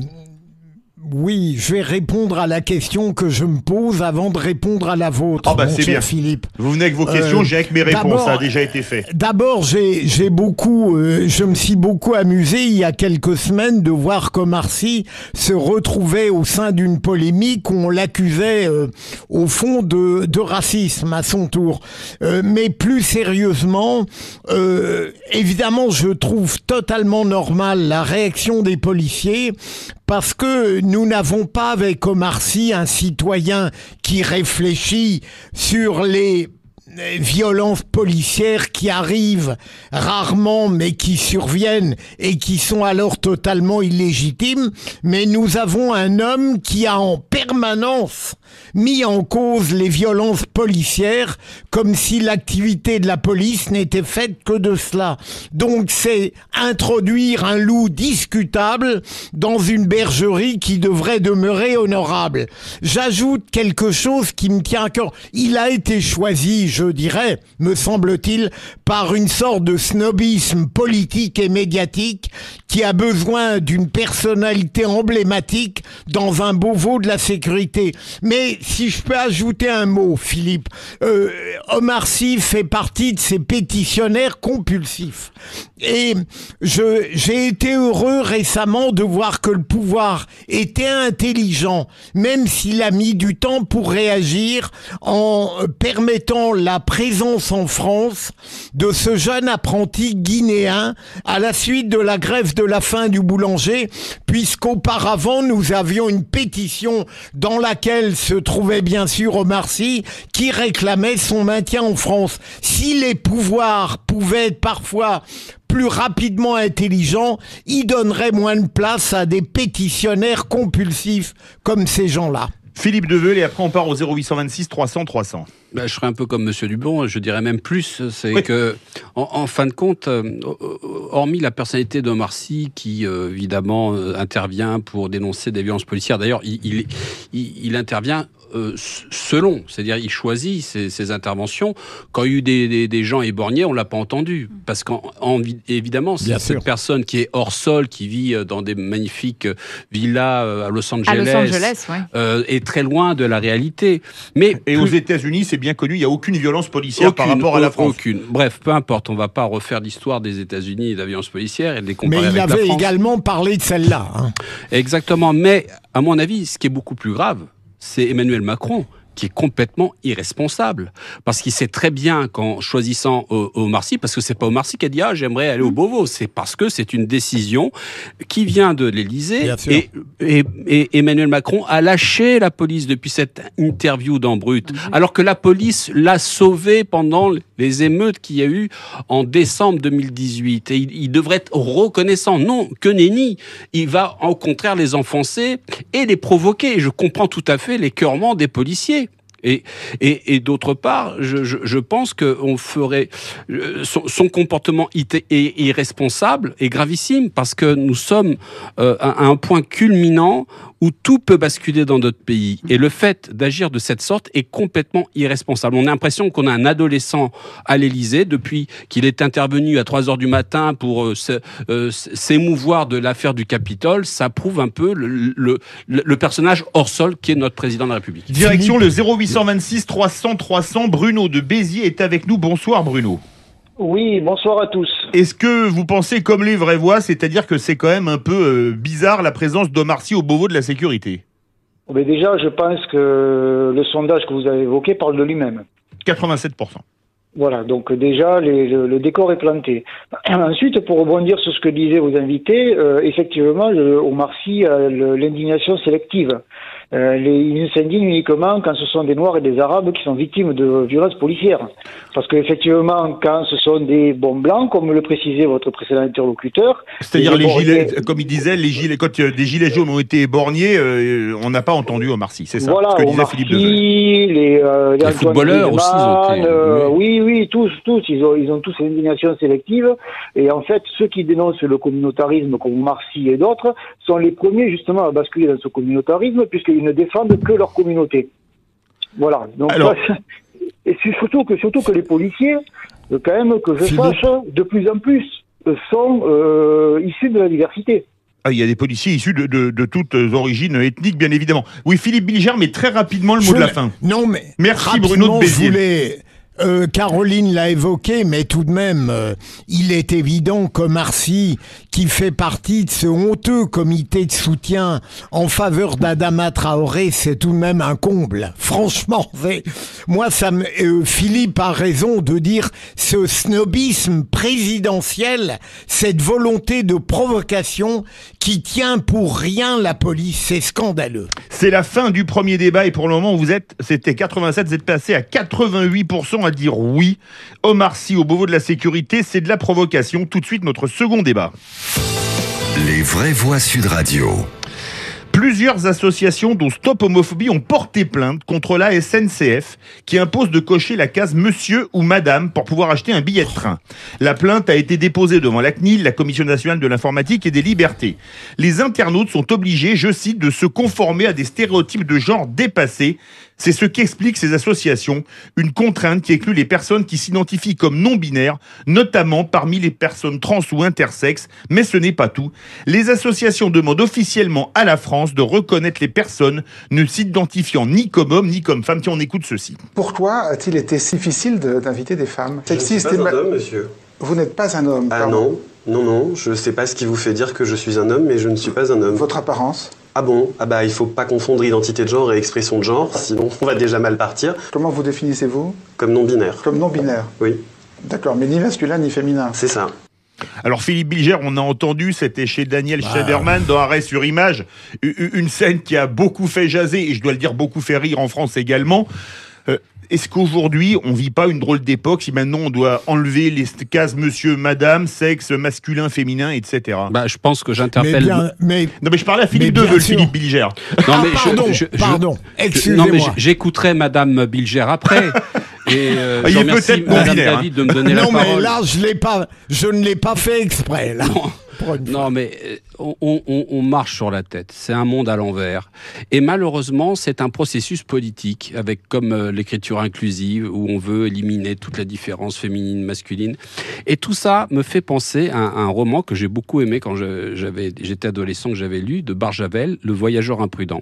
oui, je vais répondre à la question que je me pose avant de répondre à la vôtre, oh bah mon c'est cher bien. Philippe. Vous venez avec vos questions, euh, j'ai avec mes réponses, ça a déjà été fait. D'abord, j'ai, j'ai beaucoup, euh, je me suis beaucoup amusé il y a quelques semaines de voir qu'Omar Sy se retrouvait au sein d'une polémique où on l'accusait euh, au fond de, de racisme à son tour. Euh, mais plus sérieusement, euh, évidemment, je trouve totalement normal la réaction des policiers, parce que nous n'avons pas avec Omar Sy un citoyen qui réfléchit sur les violences policières qui arrivent rarement mais qui surviennent et qui sont alors totalement illégitimes, mais nous avons un homme qui a en permanence mis en cause les violences policières comme si l'activité de la police n'était faite que de cela. Donc c'est introduire un loup discutable dans une bergerie qui devrait demeurer honorable. J'ajoute quelque chose qui me tient à cœur. Il a été choisi, je dirais, me semble-t-il, par une sorte de snobisme politique et médiatique qui a besoin d'une personnalité emblématique dans un Beauvau de la sécurité. Mais si je peux ajouter un mot, Philippe, euh, Omar Sy fait partie de ces pétitionnaires compulsifs. Et je, j'ai été heureux récemment de voir que le pouvoir était intelligent, même s'il a mis du temps pour réagir en permettant la présence en France de ce jeune apprenti guinéen à la suite de la grève de la faim du boulanger, puisqu'auparavant nous avions une pétition dans laquelle se trouvait bien sûr Omar Sy qui réclamait son maintien en France. Si les pouvoirs pouvaient être parfois plus rapidement intelligents, ils donneraient moins de place à des pétitionnaires compulsifs comme ces gens-là. Philippe Deveul, et après on part au zéro huit cent vingt-six trois cents trois cents. Ben, je serais un peu comme Monsieur Dubon, je dirais même plus, c'est oui. que, en, en fin de compte, euh, hormis la personnalité d'Omar Sy, qui euh, évidemment euh, intervient pour dénoncer des violences policières, d'ailleurs, il, il, il, il intervient euh, selon, c'est-à-dire il choisit ses, ses interventions. Quand il y a eu des, des, des gens éborgnés, on l'a pas entendu, parce qu'évidemment, c'est Bien cette sûr. personne qui est hors sol, qui vit dans des magnifiques villas à Los Angeles, à Los Angeles ouais. euh, est très loin de la réalité. Mais et plus... aux États-Unis, c'est bien connu, il n'y a aucune violence policière aucune, par rapport à la France. Aucune. Bref, peu importe, on ne va pas refaire l'histoire des États-Unis et de la violence policière et de les comparer Mais il avec la avait France. également parlé de celle-là. Hein. Exactement, mais à mon avis, ce qui est beaucoup plus grave, c'est Emmanuel Macron, qui est complètement irresponsable. Parce qu'il sait très bien qu'en choisissant Omar Sy, parce que c'est pas Omar Sy qui a dit « Ah, j'aimerais aller au Beauvau », c'est parce que c'est une décision qui vient de l'Élysée. Et, et, et Emmanuel Macron a lâché la police depuis cette interview dans Brut, mmh. alors que la police l'a sauvé pendant les émeutes qu'il y a eu en décembre deux mille dix-huit. Et il, il devrait être reconnaissant. Non, que nenni. Il va au contraire les enfoncer et les provoquer. Je comprends tout à fait l'écœurement des policiers. Et, et, et d'autre part, je, je, je pense qu'on ferait son, son comportement est irresponsable et gravissime parce que nous sommes euh, à un point culminant où tout peut basculer dans notre pays. Et le fait d'agir de cette sorte est complètement irresponsable. On a l'impression qu'on a un adolescent à l'Élysée depuis qu'il est intervenu à trois heures du matin pour euh, se, euh, s'émouvoir de l'affaire du Capitole. Ça prouve un peu le, le, le, le personnage hors sol qui est notre président de la République. Direction le zéro huit cent vingt-six trois cents trois cents. Bruno de Béziers est avec nous. Bonsoir Bruno. Oui, bonsoir à tous. Est-ce que vous pensez comme les vraies voix, c'est-à-dire que c'est quand même un peu euh, bizarre la présence d'Omar Sy au Beauvau de la sécurité? Mais déjà, je pense que le sondage que vous avez évoqué parle de lui-même. quatre-vingt-sept pour cent. Voilà, donc déjà, les, le, le décor est planté. Ensuite, pour rebondir sur ce que disaient vos invités, euh, effectivement, le, Omar Sy a l'indignation sélective. Euh, les, ils s'indignent uniquement quand ce sont des Noirs et des Arabes qui sont victimes de violences policières. Parce qu'effectivement, quand ce sont des bons blancs, comme le précisait votre précédent interlocuteur... C'est-à-dire, les, les gilets, comme il disait, les gilets, quand euh, des gilets jaunes ont été éborgnés, euh, on n'a pas entendu Omar Sy, c'est ça, voilà, ce que disait Omar Philippe Sy, Deveux. les, euh, les, les footballeurs aussi, ils ont été... euh, oui, oui, tous, tous, ils ont, ils ont tous une indignation sélective. Et en fait, ceux qui dénoncent le communautarisme, comme Omar Sy et d'autres, sont les premiers justement à basculer dans ce communautarisme, puisqu'ils ne défendent que leur communauté. Voilà. Donc, Alors... ça, et c'est surtout que, surtout que les policiers, quand même, que je Philippe. sache, de plus en plus, sont euh, issus de la diversité. Ah, il y a des policiers issus de, de, de toutes origines ethniques, bien évidemment. Oui, Philippe Bilger, mais très rapidement le mot Je de la l'ai- fin. Non, mais Merci Bruno de rapidement, Béziers. je voulais- euh, Caroline l'a évoqué, mais tout de même, euh, il est évident qu'Omar Sy, qui fait partie de ce honteux comité de soutien en faveur d'Adama Traoré, c'est tout de même un comble. Franchement, c'est- moi, ça me, euh, Philippe a raison de dire ce snobisme présidentiel, cette volonté de provocation qui tient pour rien la police, c'est scandaleux. C'est la fin du premier débat et pour le moment, vous êtes, c'était quatre-vingt-sept, vous êtes passé à quatre-vingt-huit pour cent à dire oui. Omar Sy au Beauvau de la sécurité, c'est de la provocation. Tout de suite, notre second débat. Les vraies voix Sud Radio. Plusieurs associations, dont Stop Homophobie, ont porté plainte contre la S N C F qui impose de cocher la case monsieur ou madame pour pouvoir acheter un billet de train. La plainte a été déposée devant la C N I L, la Commission nationale de l'informatique et des libertés. Les internautes sont obligés, je cite, de se conformer à des stéréotypes de genre dépassés. C'est ce qu'expliquent ces associations, une contrainte qui exclut les personnes qui s'identifient comme non-binaires, notamment parmi les personnes trans ou intersexes, mais ce n'est pas tout. Les associations demandent officiellement à la France de reconnaître les personnes ne s'identifiant ni comme hommes ni comme femmes. Tiens, on écoute ceci. Pourquoi a-t-il été si difficile de- d'inviter des femmes Je ne suis pas et un ma- homme, monsieur. Vous n'êtes pas un homme, Ah pardon. non, non, non, je ne sais pas ce qui vous fait dire que je suis un homme, mais je ne suis pas un homme. Votre apparence? Ah bon? Ah bah il faut pas confondre identité de genre et expression de genre, sinon on va déjà mal partir. Comment vous définissez-vous? Comme non-binaire. Comme non-binaire? Oui. D'accord, mais ni masculin ni féminin. C'est ça. Alors Philippe Bilger, on a entendu, c'était chez Daniel Bah. Schneiderman dans Arrêt sur Image, u- une scène qui a beaucoup fait jaser, et je dois le dire beaucoup fait rire en France également. Euh, Est-ce qu'aujourd'hui, on vit pas une drôle d'époque si maintenant on doit enlever les cases monsieur, madame, sexe, masculin, féminin, et cetera. Bah, je pense que Mais j'interpelle... bien, mais Non mais je parlais à Philippe Mais bien Deveux, sûr. Philippe Bilger. Non, Ah, mais je- pardon, je- je- pardon, je- excusez-moi. Non, mais j- j'écouterai Madame Bilger après. Et euh, Ah, il je est remercie peut-être Madame non-binaire, David de me donner la non, mais parole. là, je l'ai pas, je ne l'ai pas fait exprès, là. Non. Pour une fois. Non, mais euh, on, on- on marche sur la tête. C'est un monde à l'envers. Et malheureusement, c'est un processus politique, avec comme euh, l'écriture inclusive, où on veut éliminer toute la différence féminine, masculine. Et tout ça me fait penser à un, à un roman que j'ai beaucoup aimé quand je- j'avais, j'étais adolescent, que j'avais lu, de Barjavel, Le Voyageur imprudent.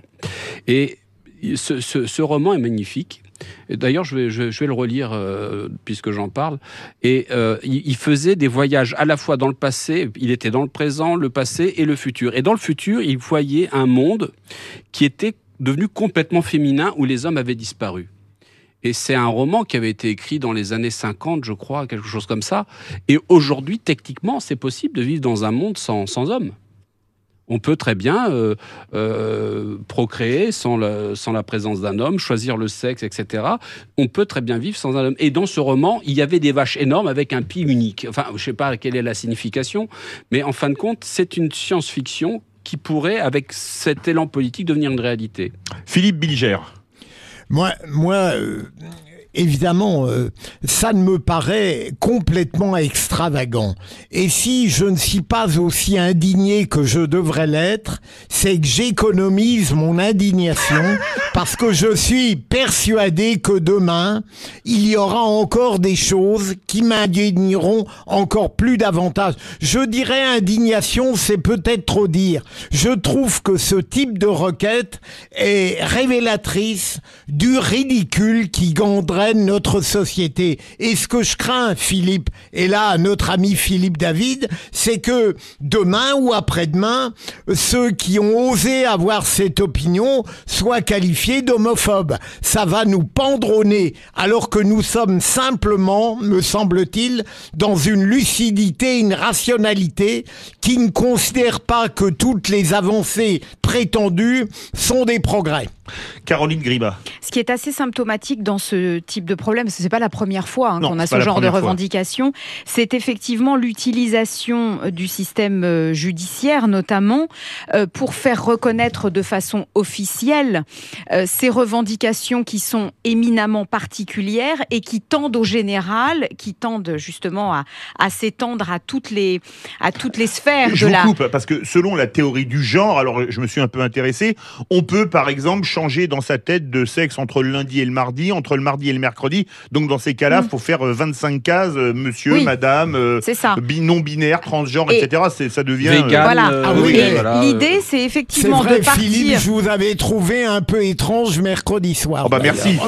Et ce, ce- ce roman est magnifique. Et d'ailleurs, je vais, je, je vais le relire euh, puisque j'en parle. Et euh, il, il faisait des voyages à la fois dans le passé, il était dans le présent, le passé et le futur. Et dans le futur, il voyait un monde qui était devenu complètement féminin, où les hommes avaient disparu. Et c'est un roman qui avait été écrit dans les années cinquante, je crois, quelque chose comme ça. Et aujourd'hui, techniquement, c'est possible de vivre dans un monde sans, sans hommes. On peut très bien euh, euh, procréer sans, le, sans la présence d'un homme, choisir le sexe, et cetera. On peut très bien vivre sans un homme. Et dans ce roman, il y avait des vaches énormes avec un pied unique. Enfin, je ne sais pas quelle est la signification, mais en fin de compte, c'est une science-fiction qui pourrait, avec cet élan politique, devenir une réalité. Philippe Bilger. Moi, moi euh, évidemment, euh, ça ne me paraît complètement extravagant. Et si je ne suis pas aussi indigné que je devrais l'être, c'est que j'économise mon indignation parce que je suis persuadé que demain, il y aura encore des choses qui m'indigneront encore plus davantage. Je dirais indignation, c'est peut-être trop dire. Je trouve que ce type de requête est révélatrice du ridicule qui gangrène notre société. Et ce que je crains, Philippe, et là, notre ami Philippe David, c'est que demain ou après-demain, ceux qui ont osé avoir cette opinion soient qualifiés d'homophobes. Ça va nous pendre au nez, alors que nous sommes simplement, me semble-t-il, dans une lucidité, une rationalité qui ne considère pas que toutes les avancées prétendues sont des progrès. Caroline Gribat. Ce qui est assez symptomatique dans ce type de problème, parce que c'est pas la première fois hein, non, qu'on a ce genre de revendication, fois. c'est effectivement l'utilisation du système judiciaire, notamment, euh, pour faire reconnaître de façon officielle euh, ces revendications qui sont éminemment particulières et qui tendent au général, qui tendent justement à, à s'étendre à toutes les, à toutes les sphères je de vous la... coupe, parce que selon la théorie du genre, alors je me suis un peu intéressé, on peut par exemple changer dans sa tête de sexe entre le lundi et le mardi, entre le mardi et le mercredi. Donc dans ces cas-là, il mmh. faut faire vingt-cinq cases, euh, monsieur, oui, madame, euh, bi- non-binaire, transgenre, et et cetera. C'est, ça devient... Vegan, euh... voilà. Euh, ah, oui, oui, et voilà. L'idée, c'est effectivement c'est vrai, de partir... Philippe, je vous avais trouvé un peu étrange mercredi soir. Oh bah merci.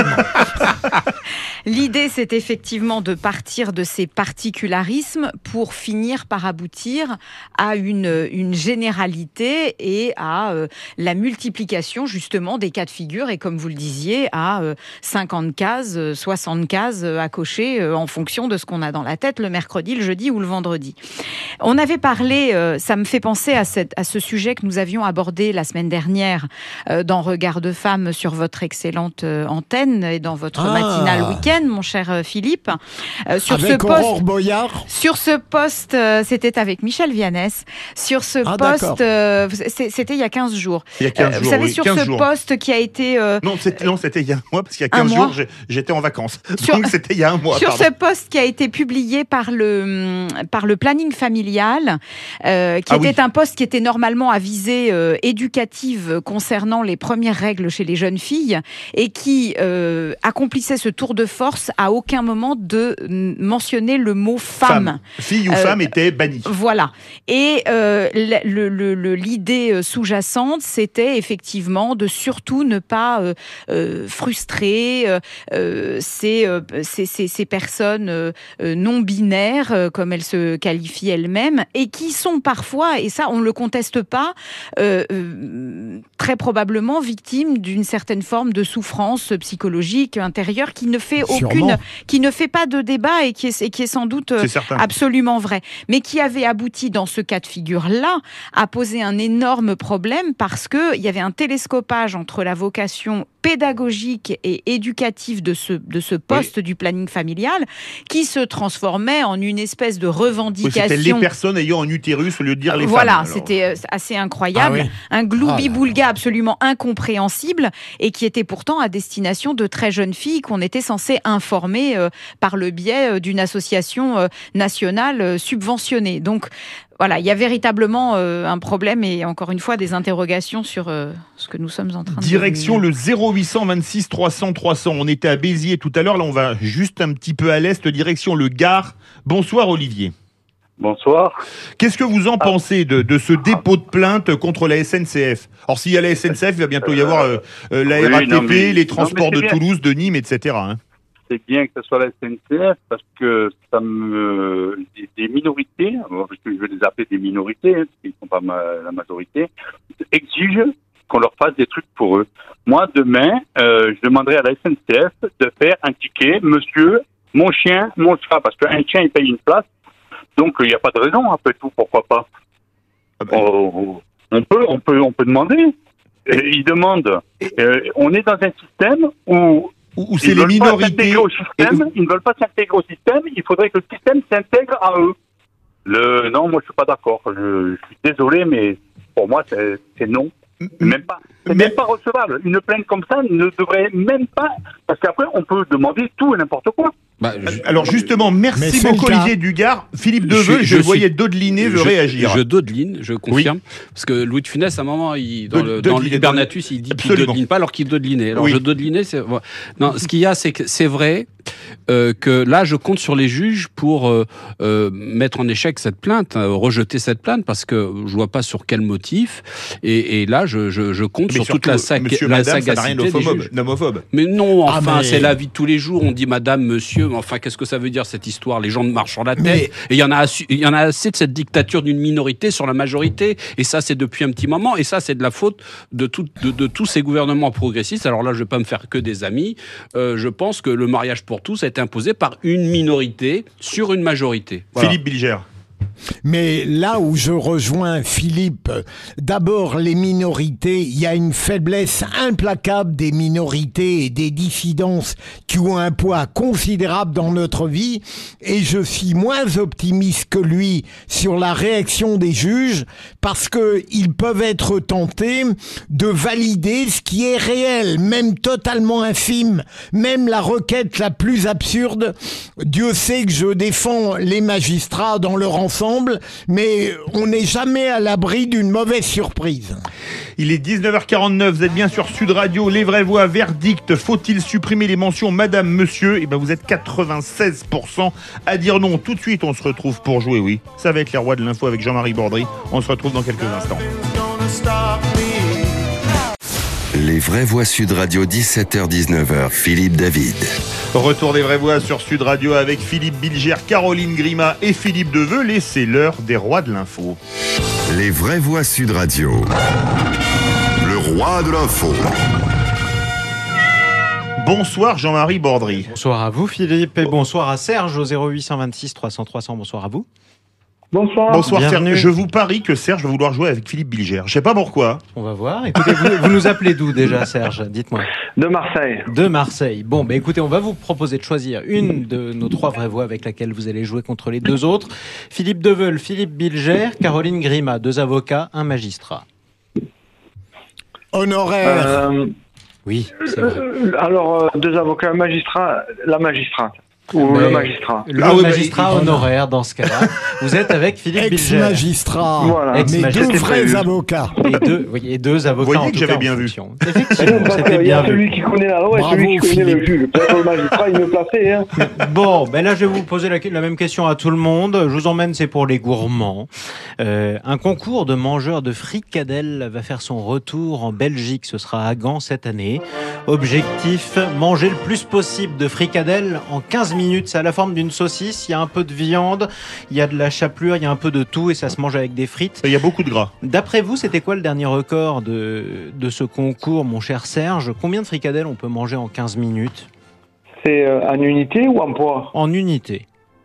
L'idée, c'est effectivement de partir de ces particularismes pour finir par aboutir à une, une généralité et à euh, la multiplication justement des cas de figure et comme vous le disiez, à euh, cinquante cases, soixante cases à cocher euh, en fonction de ce qu'on a dans la tête le mercredi, le jeudi ou le vendredi. On avait parlé, euh, ça me fait penser à, cette, à ce sujet que nous avions abordé la semaine dernière euh, dans Regard de Femme sur votre excellente euh, antenne et dans votre ah. matinale week-end, mon cher Philippe. Euh, sur avec ce poste, Aurore Boyard. Sur ce poste, euh, c'était avec Michel Viannès. Sur ce ah, poste, euh, c'était il y a quinze jours. Il y a quinze euh, jours, vous savez, oui, sur quinze ce jours. poste qui a été... Euh, non, c'était, non, c'était il y a un mois, parce qu'il y a quinze jours, j'étais en vacances. Sur, Donc c'était il y a un mois. Sur pardon. ce poste qui a été publié par le, par le planning familial, euh, qui ah, était oui. un poste qui était normalement à visée euh, éducative concernant les premières règles chez les jeunes filles et qui euh, accomplissait ce tour de force à aucun moment de mentionner le mot femme. femme. Fille ou euh, femme était bannie. Voilà. Et euh, le, le, le, l'idée sous-jacente, c'était effectivement de surtout ne pas euh, euh, frustrer euh, ces, euh, ces, ces, ces personnes euh, non binaires, euh, comme elles se qualifient elles-mêmes, et qui sont parfois, et ça on ne le conteste pas, euh, euh, très probablement victimes d'une certaine forme de souffrance psychologique intérieure qui ne fait aucune, Sûrement. qui ne fait pas de débat et qui est, et qui est sans doute euh, absolument vrai, mais qui avait abouti dans ce cas de figure-là à poser un énorme problème parce qu'il y avait un télescopage entre la vocation pédagogique et éducative de ce, de ce poste oui. du planning familial qui se transformait en une espèce de revendication. Oui, c'était les personnes ayant un utérus au lieu de dire les voilà, femmes. Voilà, c'était assez incroyable. Ah oui. Un gloubi-boulga ah absolument incompréhensible et qui était pourtant à destination de très jeunes filles qu'on était censé informer euh, par le biais euh, d'une association euh, nationale euh, subventionnée. Donc, voilà, il y a véritablement euh, un problème et encore une fois des interrogations sur euh, ce que nous sommes en train de Direction de... le zéro huit cent vingt-six trois cents trois cents. On était à Béziers tout à l'heure. Là, on va juste un petit peu à l'est, direction le Gard. Bonsoir, Olivier. Bonsoir. Qu'est-ce que vous en ah. pensez de, de ce dépôt de plainte contre la S N C F ? Alors, s'il y a la S N C F, il va bientôt y avoir euh, euh, la oui, R A T P, non, mais... les transports non, de bien. Toulouse, de Nîmes, et cetera. Hein. C'est bien que ce soit la S N C F parce que ça me des, des minorités, parce que je vais les appeler des minorités, hein, parce qu'ils ne sont pas ma, la majorité, exigent qu'on leur fasse des trucs pour eux. Moi, demain, euh, je demanderai à la S N C F de faire un ticket, monsieur, mon chien, mon chat, parce qu'un chien, il paye une place, donc il n'y a pas de raison, après tout, pourquoi pas. Ah ben... on, on peut, on peut, on peut demander. Et ils demandent. Euh, on est dans un système où Ou c'est les minorités. Système, ils ne veulent pas s'intégrer au système, il faudrait que le système s'intègre à eux. Le, non, moi je ne suis pas d'accord. Je, je suis désolé, mais pour moi c'est, c'est non. Même pas, c'est mais... même pas recevable. Une plainte comme ça ne devrait même pas... Parce qu'après, on peut demander tout et n'importe quoi. Bah, je... Alors justement, merci beaucoup Olivier Dugard. Philippe Deveux, je, je, je voyais suis... dodeliner, veut je, réagir. Je dodeline, je confirme. Oui. Parce que Louis de Funès, à un moment, il, dans, le, dans l'Hibernatus, il dit Absolument. qu'il dodeline pas alors qu'il dodelinait. Alors oui. je dodelinais, c'est... Non, ce qu'il y a, c'est que c'est vrai euh, que là, je compte sur les juges pour euh, euh, mettre en échec cette plainte, euh, rejeter cette plainte, parce que je vois pas sur quel motif. Et, et là, je, je, je compte mais sur toute la, sac- monsieur, la madame, sagacité ça n'a rien d'homophobe, d'homophobe. Mais non, enfin, ah, mais... c'est la vie de tous les jours. On dit madame, monsieur, mais enfin, qu'est-ce que ça veut dire cette histoire ? Les gens marchent sur la tête. Mais... Et il y en a, il y en a assez de cette dictature d'une minorité sur la majorité. Et ça, c'est depuis un petit moment. Et ça, c'est de la faute de, tout, de, de tous ces gouvernements progressistes. Alors là, je ne vais pas me faire que des amis. Euh, je pense que le mariage pour tous a été imposé par une minorité sur une majorité. Voilà. Philippe Bilger. Mais là où je rejoins Philippe, d'abord les minorités, il y a une faiblesse implacable des minorités et des dissidences qui ont un poids considérable dans notre vie, et je suis moins optimiste que lui sur la réaction des juges parce qu'ils peuvent être tentés de valider ce qui est réel, même totalement infime, même la requête la plus absurde. Dieu sait que je défends les magistrats dans leur ensemble, mais on n'est jamais à l'abri d'une mauvaise surprise. Il est dix-neuf heures quarante-neuf, vous êtes bien sur Sud Radio, les vraies voix, verdict, faut-il supprimer les mentions Madame, Monsieur? Et ben vous êtes quatre-vingt-seize pour cent à dire non. Tout de suite, on se retrouve pour jouer, oui. Ça va être les rois de l'info avec Jean-Marie Bordry. On se retrouve dans quelques instants. Les vraies voix Sud Radio, dix-sept heures dix-neuf heures, Philippe David. Retour des vraies voix sur Sud Radio avec Philippe Bilger, Caroline Grima et Philippe Deveul, et c'est l'heure des rois de l'info. Les vraies voix Sud Radio. Le roi de l'info. Bonsoir Jean-Marie Bordry. Bonsoir à vous Philippe et bonsoir à Serge au zéro huit cent vingt-six trois cents trois cents. Bonsoir à vous. Bonsoir. Bonsoir Bienvenue. Serge. Je vous parie que Serge va vouloir jouer avec Philippe Bilger. Je sais pas pourquoi. On va voir. Écoutez, vous, vous nous appelez d'où déjà Serge? Dites-moi. De Marseille. De Marseille. Bon, bah écoutez, on va vous proposer de choisir une de nos trois vraies voix avec laquelle vous allez jouer contre les deux autres. Philippe Deveul, Philippe Bilger, Caroline Grima, deux avocats, un magistrat. Honoraire. Euh, Oui, c'est vrai. euh, alors, euh, deux avocats, un magistrat, la magistrate. Ou Mais le magistrat. Le Ah oui, magistrat bah, il- honoraire dans ce cas-là. Vous êtes avec Philippe Bilger. Ex-magistrat. Voilà. Mais Ex-magistrat. deux vrais prévu. avocats. Et deux, oui, et deux avocats. Vous voyez en que tout j'avais cas, en bien vu. fonction. Effectivement, Parce c'était qu'il y bien a celui vu. qui connaît la loi et Bravo, celui qui connaît le Philippe. juge. Peut-être le magistrat, il me plaçait. Hein. Bon, ben là, je vais vous poser la, la même question à tout le monde. Je vous emmène, c'est pour les gourmands. Euh, un concours de mangeurs de fricadelles va faire son retour en Belgique. Ce sera à Gand cette année. Objectif, manger le plus possible de fricadelles en quinze minutes. C'est à la forme d'une saucisse. Il y a un peu de viande, il y a de la chapelure, il y a un peu de tout et ça se mange avec des frites. Il y a beaucoup de gras. D'après vous, c'était quoi le dernier record de, de ce concours, mon cher Serge? Combien de fricadelles on peut manger en quinze minutes? C'est euh, en unité ou en poids? En unité.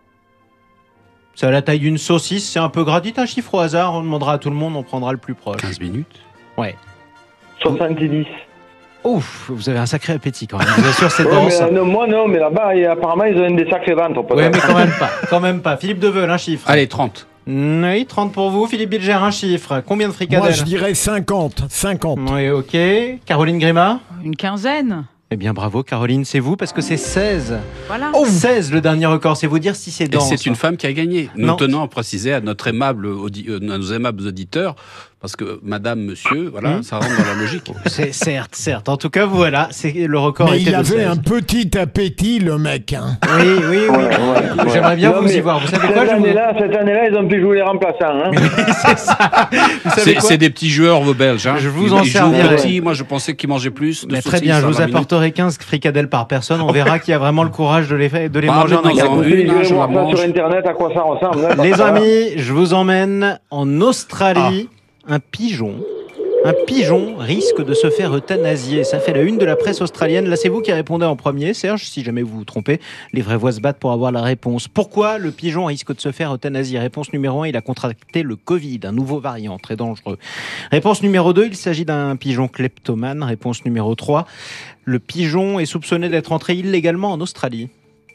C'est à la taille d'une saucisse, c'est un peu gras. Dites un chiffre au hasard, on demandera à tout le monde, on prendra le plus proche. quinze minutes. Ouais. soixante-dix. Ouf, vous avez un sacré appétit quand même. Je vous assure, c'est Ouais, dense. mais, euh, non, moi non, mais là-bas, et apparemment, ils ont des sacrés ventres. peut-être. Ouais, mais quand même pas. Quand même pas. Philippe Deveul, un chiffre. Allez, trente. Oui, trente pour vous. Philippe Bilger, un chiffre. Combien de fricadelles? Moi, je dirais cinquante. cinquante. Oui, ok. Caroline Grima? Une quinzaine. Eh bien, bravo, Caroline, c'est vous, parce que c'est seize. Voilà. seize, le dernier record. C'est vous dire si c'est Et dense. c'est une femme qui a gagné. Nous Non. tenons à préciser à notre aimable audi- euh, à nos aimables auditeurs, parce que madame, monsieur, voilà, Hum. ça rentre dans la logique. C'est certes, certes. En tout cas, voilà, c'est le record. Mais était il de avait seize. un petit appétit, le mec. Hein. Oui, oui, oui. Ouais, ouais, ouais. J'aimerais bien Non, vous mais y voir. Vous savez cette quoi, je vous... année-là, cette année-là, ils ont pu jouer les remplaçants. Hein. C'est ça. Vous savez C'est quoi c'est des petits joueurs, vos Belges. Hein. Je vous Ils- en ils jouent servirai. petits. Moi, je pensais qu'ils mangeaient plus. De Mais très saucisses bien, je en vous vingt minutes. apporterai quinze fricadelles par personne. On verra qui a vraiment le courage de les, fa- de les Bah, manger en mais un dans quart un- d'heure. Écoutez, une, je hein, vais je voir la ça mange. sur Internet à quoi ça ressemble. hein, parce Les que ça va. amis, je vous emmène en Australie. Un pigeon. Un pigeon risque de se faire euthanasier. Ça fait la une de la presse australienne. Là, c'est vous qui répondez en premier, Serge. Si jamais vous vous trompez, les vraies voix se battent pour avoir la réponse. Pourquoi le pigeon risque de se faire euthanasier? Réponse numéro un, il a contracté le Covid, un nouveau variant très dangereux. Réponse numéro deux, il s'agit d'un pigeon kleptomane. Réponse numéro trois, le pigeon est soupçonné d'être entré illégalement en Australie.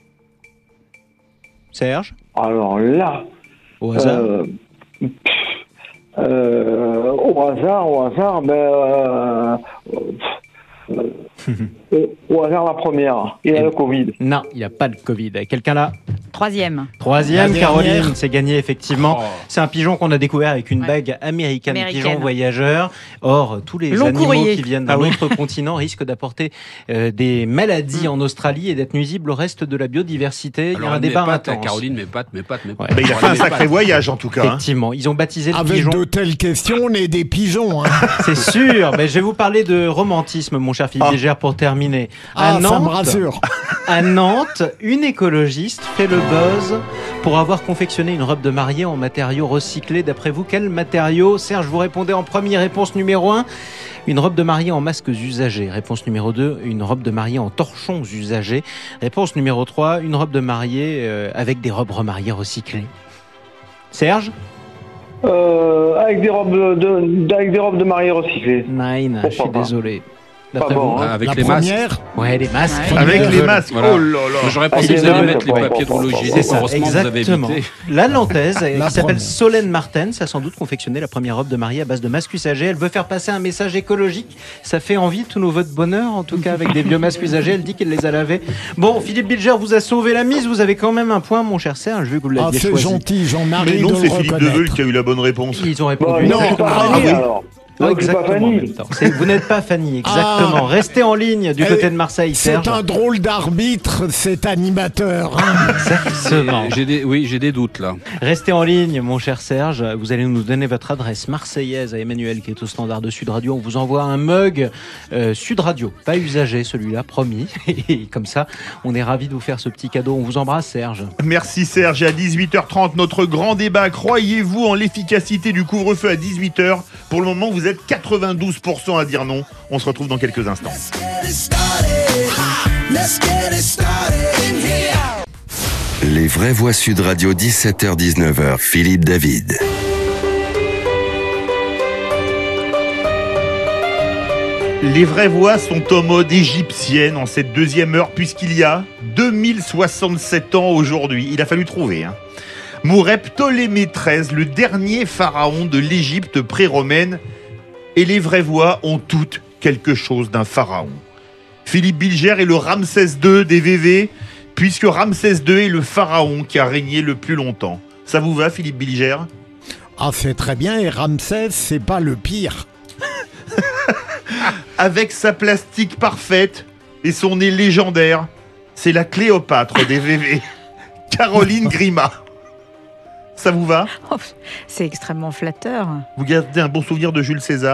Serge? Alors là, Au hasard. euh, pff, euh, au hasard, au hasard, ben, euh, pff, euh, au hasard la première. Il a le Covid. Non, il n'y a pas de Covid. Quelqu'un là? Troisième. Troisième, La Caroline, dernière. c'est gagné effectivement. Oh. C'est un pigeon qu'on a découvert avec une Ouais. bague américaine, Américaine. pigeon voyageur. Or, tous les Long animaux courrier. qui viennent Ah d'un oui. autre continent risquent d'apporter euh, des maladies en Australie et d'être nuisibles au reste de la biodiversité. Il y Alors, a un mes débat pattes, intense. Caroline, mes pattes, mes pattes, mes pattes. Ouais. Bah, il a fait un sacré voyage en tout cas. hein. Effectivement, ils ont baptisé le Avec pigeon. de telles questions, on est des pigeons. Hein. C'est sûr, mais je vais vous parler de romantisme, mon cher Philippe Ah. Bilger, pour terminer. Ah, à ça me Nantes, rassure. À Nantes, une écologiste fait le buzz pour avoir confectionné une robe de mariée en matériaux recyclés. D'après vous, quel matériau? Serge, vous répondez en premier. Réponse numéro un, une robe de mariée en masques usagés. Réponse numéro deux, une robe de mariée en torchons usagés. Réponse numéro trois, une robe de mariée euh, avec des robes remariées recyclées. Serge? Euh, avec des robes de, avec des robes de mariée recyclées. Nine, je suis désolé. Pas bon, hein. Avec La les première masques. Ouais, les masques. Ouais. Avec les masques, Voilà. oh là là. J'aurais pensé Ah, que vous les alliez masques, mettre les ouais, papiers de ouais, rouleau ouais, hygiénique. ouais, C'est ça, Heureusement, vous avez exactement. évité. La Nantaise, qui La s'appelle première. Solène Martens, a sans doute confectionné la première robe de mariée à base de masques usagés. Elle veut faire passer un message écologique. Ça fait envie tous nos vœux de bonheur, en tout cas avec des vieux masques usagés. Elle dit qu'elle les a lavés. Bon, Philippe Bilger vous a sauvé la mise. Vous avez quand même un point, mon cher Serge, vu que vous Ah, l'aviez c'est choisi. gentil, j'en marie Mais de non, le c'est Philippe reconnaître. Deveul qui a eu la bonne réponse. Ils ont Bon, répondu. non, c'est pas exactement. Fanny, Ah oui. alors. Non, Non, c'est pas exactement en Fanny. même temps. C'est- Vous n'êtes pas Fanny, exactement. Ah. Restez en ligne du Eh, côté de Marseille, C'est Serge. un drôle d'arbitre, cet animateur. hein. Exactement. J'ai des, oui, j'ai des doutes là. Restez en ligne, mon cher Serge. Vous allez nous donner votre adresse marseillaise à Emmanuel, qui est au standard de Sud Radio. On vous envoie un mug euh, Sud Radio, pas usagé celui-là, promis. Et comme ça, on est ravis de vous faire ce petit cadeau. On vous embrasse, Serge. Merci Serge. Et à dix-huit heures trente, notre grand débat. Croyez-vous en l'efficacité du couvre-feu à dix-huit heures? Pour le moment, vous êtes quatre-vingt-douze pour cent à dire non. On se retrouve dans quelques instants. Les vraies voix Sud Radio, dix-sept heures dix-neuf heures, Philippe David. Les vraies voix sont en mode égyptienne en cette deuxième heure, puisqu'il y a deux mille soixante-sept ans aujourd'hui. Il a fallu trouver. Hein. Mourait Ptolémée treize, le dernier pharaon de l'Égypte pré-romaine. Et les vraies voix ont toutes quelque chose d'un pharaon. Philippe Bilger est le Ramsès deux des V V, puisque Ramsès deux est le pharaon qui a régné le plus longtemps. Ça vous va, Philippe Bilger? Ah, c'est très bien, et Ramsès, c'est pas le pire. Avec sa plastique parfaite et son nez légendaire, c'est la Cléopâtre des V V, Caroline Grima. Ça vous va? Oh, c'est extrêmement flatteur. Vous gardez un bon souvenir de Jules César?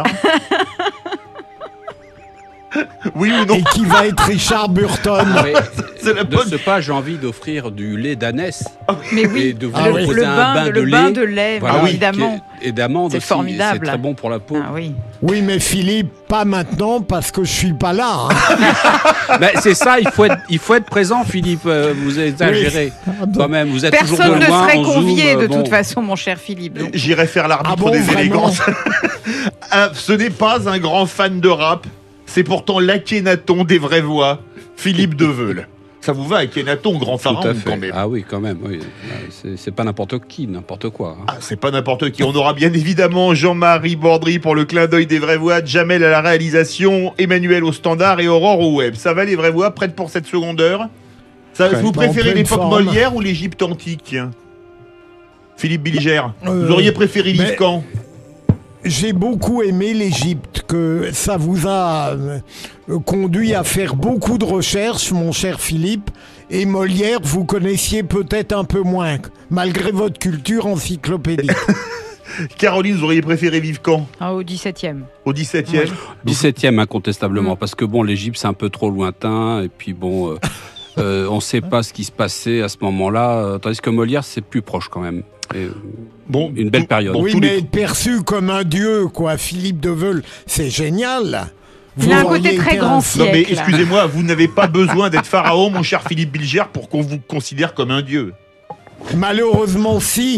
Oui ou non? Et qui va être Richard Burton? Mais, C'est la de bonne- ce pas, j'ai envie d'offrir du lait d'ânesse. Mais oui, Et de vous Ah oui. proposer le un bain, bain de, de le lait. bain de lait, Voilà, bien évidemment. qui est- Et d'amande C'est aussi. formidable. C'est très bon pour la peau. Ah oui. Oui, mais Philippe, pas maintenant, parce que je suis pas là. hein. Ben, c'est ça, il faut, être, il faut être présent, Philippe. euh, Vous exagérez. Quand même, vous êtes toujours Personne de ne loin, serait en convié zoom, de euh, bon. toute façon, mon cher Philippe. donc. J'irai faire l'arbitre Ah bon, des vraiment? élégances. Ah, ce n'est pas un grand fan de rap, c'est pourtant l'Akhenaton des vraies voix, Philippe Deveul. Ça vous va, Akhenaton, grand Tout à pharaon fait. quand même? Ah oui, quand même. Oui. C'est, c'est pas n'importe qui, n'importe quoi. hein. Ah, c'est pas n'importe qui. On aura bien évidemment Jean-Marie Bordry pour le clin d'œil des vraies voix, Jamel à la réalisation, Emmanuel au standard et Aurore au web. Ça va les vraies voix, prêtes pour cette seconde heure? Ça, Prête. Vous préférez En pleine l'époque forme. Molière ou l'Égypte antique? Philippe Bilger, Euh, vous auriez préféré vivre mais- quand? J'ai beaucoup aimé l'Égypte, que ça vous a euh, conduit à faire beaucoup de recherches, mon cher Philippe. Et Molière, vous connaissiez peut-être un peu moins, malgré votre culture encyclopédique. Caroline, vous auriez préféré vivre quand? Ah, au dix-septième. Au dix-septième? dix-septième, incontestablement, Mm. parce que bon, l'Égypte, c'est un peu trop lointain, et puis bon, euh, euh, on ne sait pas ce qui se passait à ce moment-là, euh, tandis que Molière, c'est plus proche quand même. Et, euh, Bon, une belle période. oui, tous mais les- être perçu comme un dieu, quoi. Philippe Deveul, c'est génial. Il a un auriez côté très été grand un- Non mais siècle. excusez-moi, vous n'avez pas besoin d'être pharaon, mon cher Philippe Bilger, pour qu'on vous considère comme un dieu. Malheureusement, si.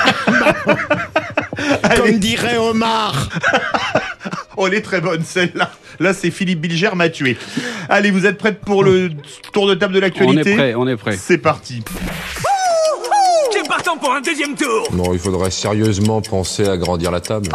Allez. Comme dirait Omar. Oh, elle est très bonne celle-là. Là, c'est Philippe Bilger m'a tué. Allez, vous êtes prête pour le tour de table de on l'actualité? est prêt, on est prêt. C'est parti. T'es partant pour un deuxième tour. Non, il faudrait sérieusement penser à agrandir la table.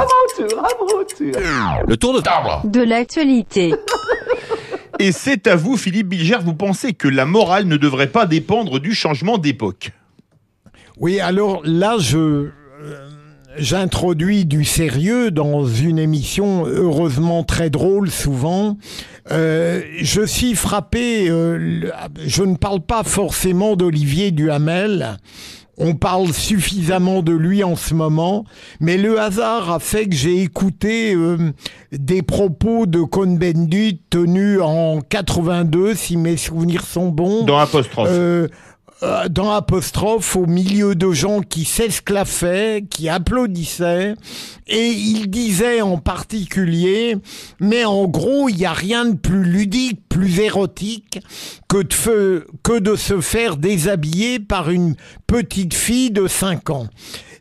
Le tour de table. De l'actualité. Et c'est à vous, Philippe Bilger, vous pensez que la morale ne devrait pas dépendre du changement d'époque? Oui, alors là, je euh, j'introduis du sérieux dans une émission heureusement très drôle souvent. Euh, je suis frappé, euh, le- je ne parle pas forcément d'Olivier Duhamel. On parle suffisamment de lui en ce moment, mais le hasard a fait que j'ai écouté euh, des propos de Cohn-Bendit tenus en quatre-vingt-deux, si mes souvenirs sont bons. Dans Apostrophe. Euh, euh, dans Apostrophe, au milieu de gens qui s'esclaffaient, qui applaudissaient, et il disait en particulier, mais en gros, il n'y a rien de plus ludique, plus érotique que de, fe- que de se faire déshabiller par une petite fille de cinq ans.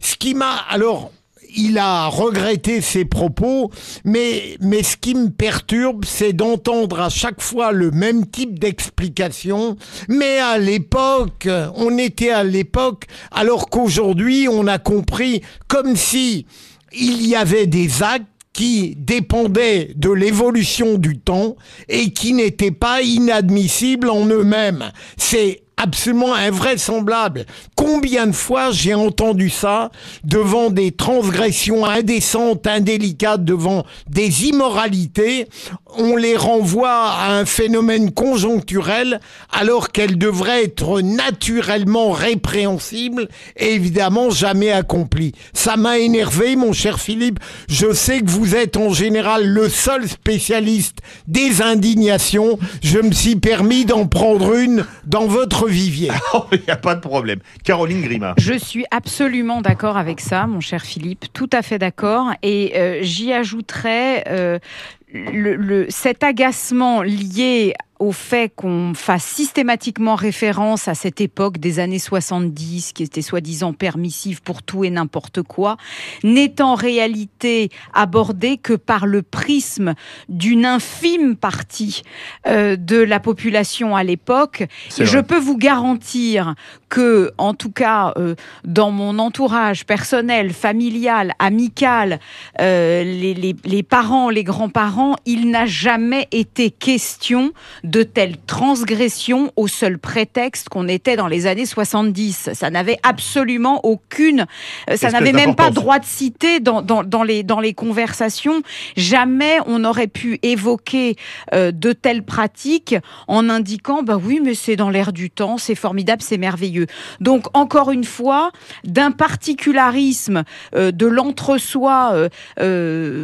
ce qui m'a... Alors, il a regretté ses propos, mais, mais ce qui me perturbe, c'est d'entendre à chaque fois le même type d'explication. Mais à l'époque, on était à l'époque, alors qu'aujourd'hui, on a compris comme si il y avait des actes qui dépendaient de l'évolution du temps et qui n'étaient pas inadmissibles en eux-mêmes. C'est absolument invraisemblable. Combien de fois j'ai entendu ça devant des transgressions indécentes, indélicates, devant des immoralités, on les renvoie à un phénomène conjoncturel alors qu'elles devraient être naturellement répréhensibles et évidemment jamais accomplies. Ça m'a énervé, mon cher Philippe. Je sais que vous êtes en général le seul spécialiste des indignations. Je me suis permis d'en prendre une dans votre vivier. Il n'y a pas de problème. Caroline Grima. Je suis absolument d'accord avec ça, mon cher Philippe, tout à fait d'accord. Et euh, j'y ajouterais euh, le, le, cet agacement lié au fait qu'on fasse systématiquement référence à cette époque des années soixante-dix, qui était soi-disant permissive pour tout et n'importe quoi, n'est en réalité abordé que par le prisme d'une infime partie euh, de la population à l'époque. Et je peux vous garantir que, en tout cas, euh, dans mon entourage personnel, familial, amical, euh, les, les, les parents, les grands-parents, il n'a jamais été question de telles transgressions au seul prétexte qu'on était dans les années soixante-dix. Ça n'avait absolument aucune... Ça n'avait même pas droit de citer dans, dans, dans, les, dans les conversations. Jamais on n'aurait pu évoquer euh, de telles pratiques en indiquant « bah oui, mais c'est dans l'air du temps, c'est formidable, c'est merveilleux ». Donc, encore une fois, d'un particularisme, euh, de l'entre-soi euh, euh,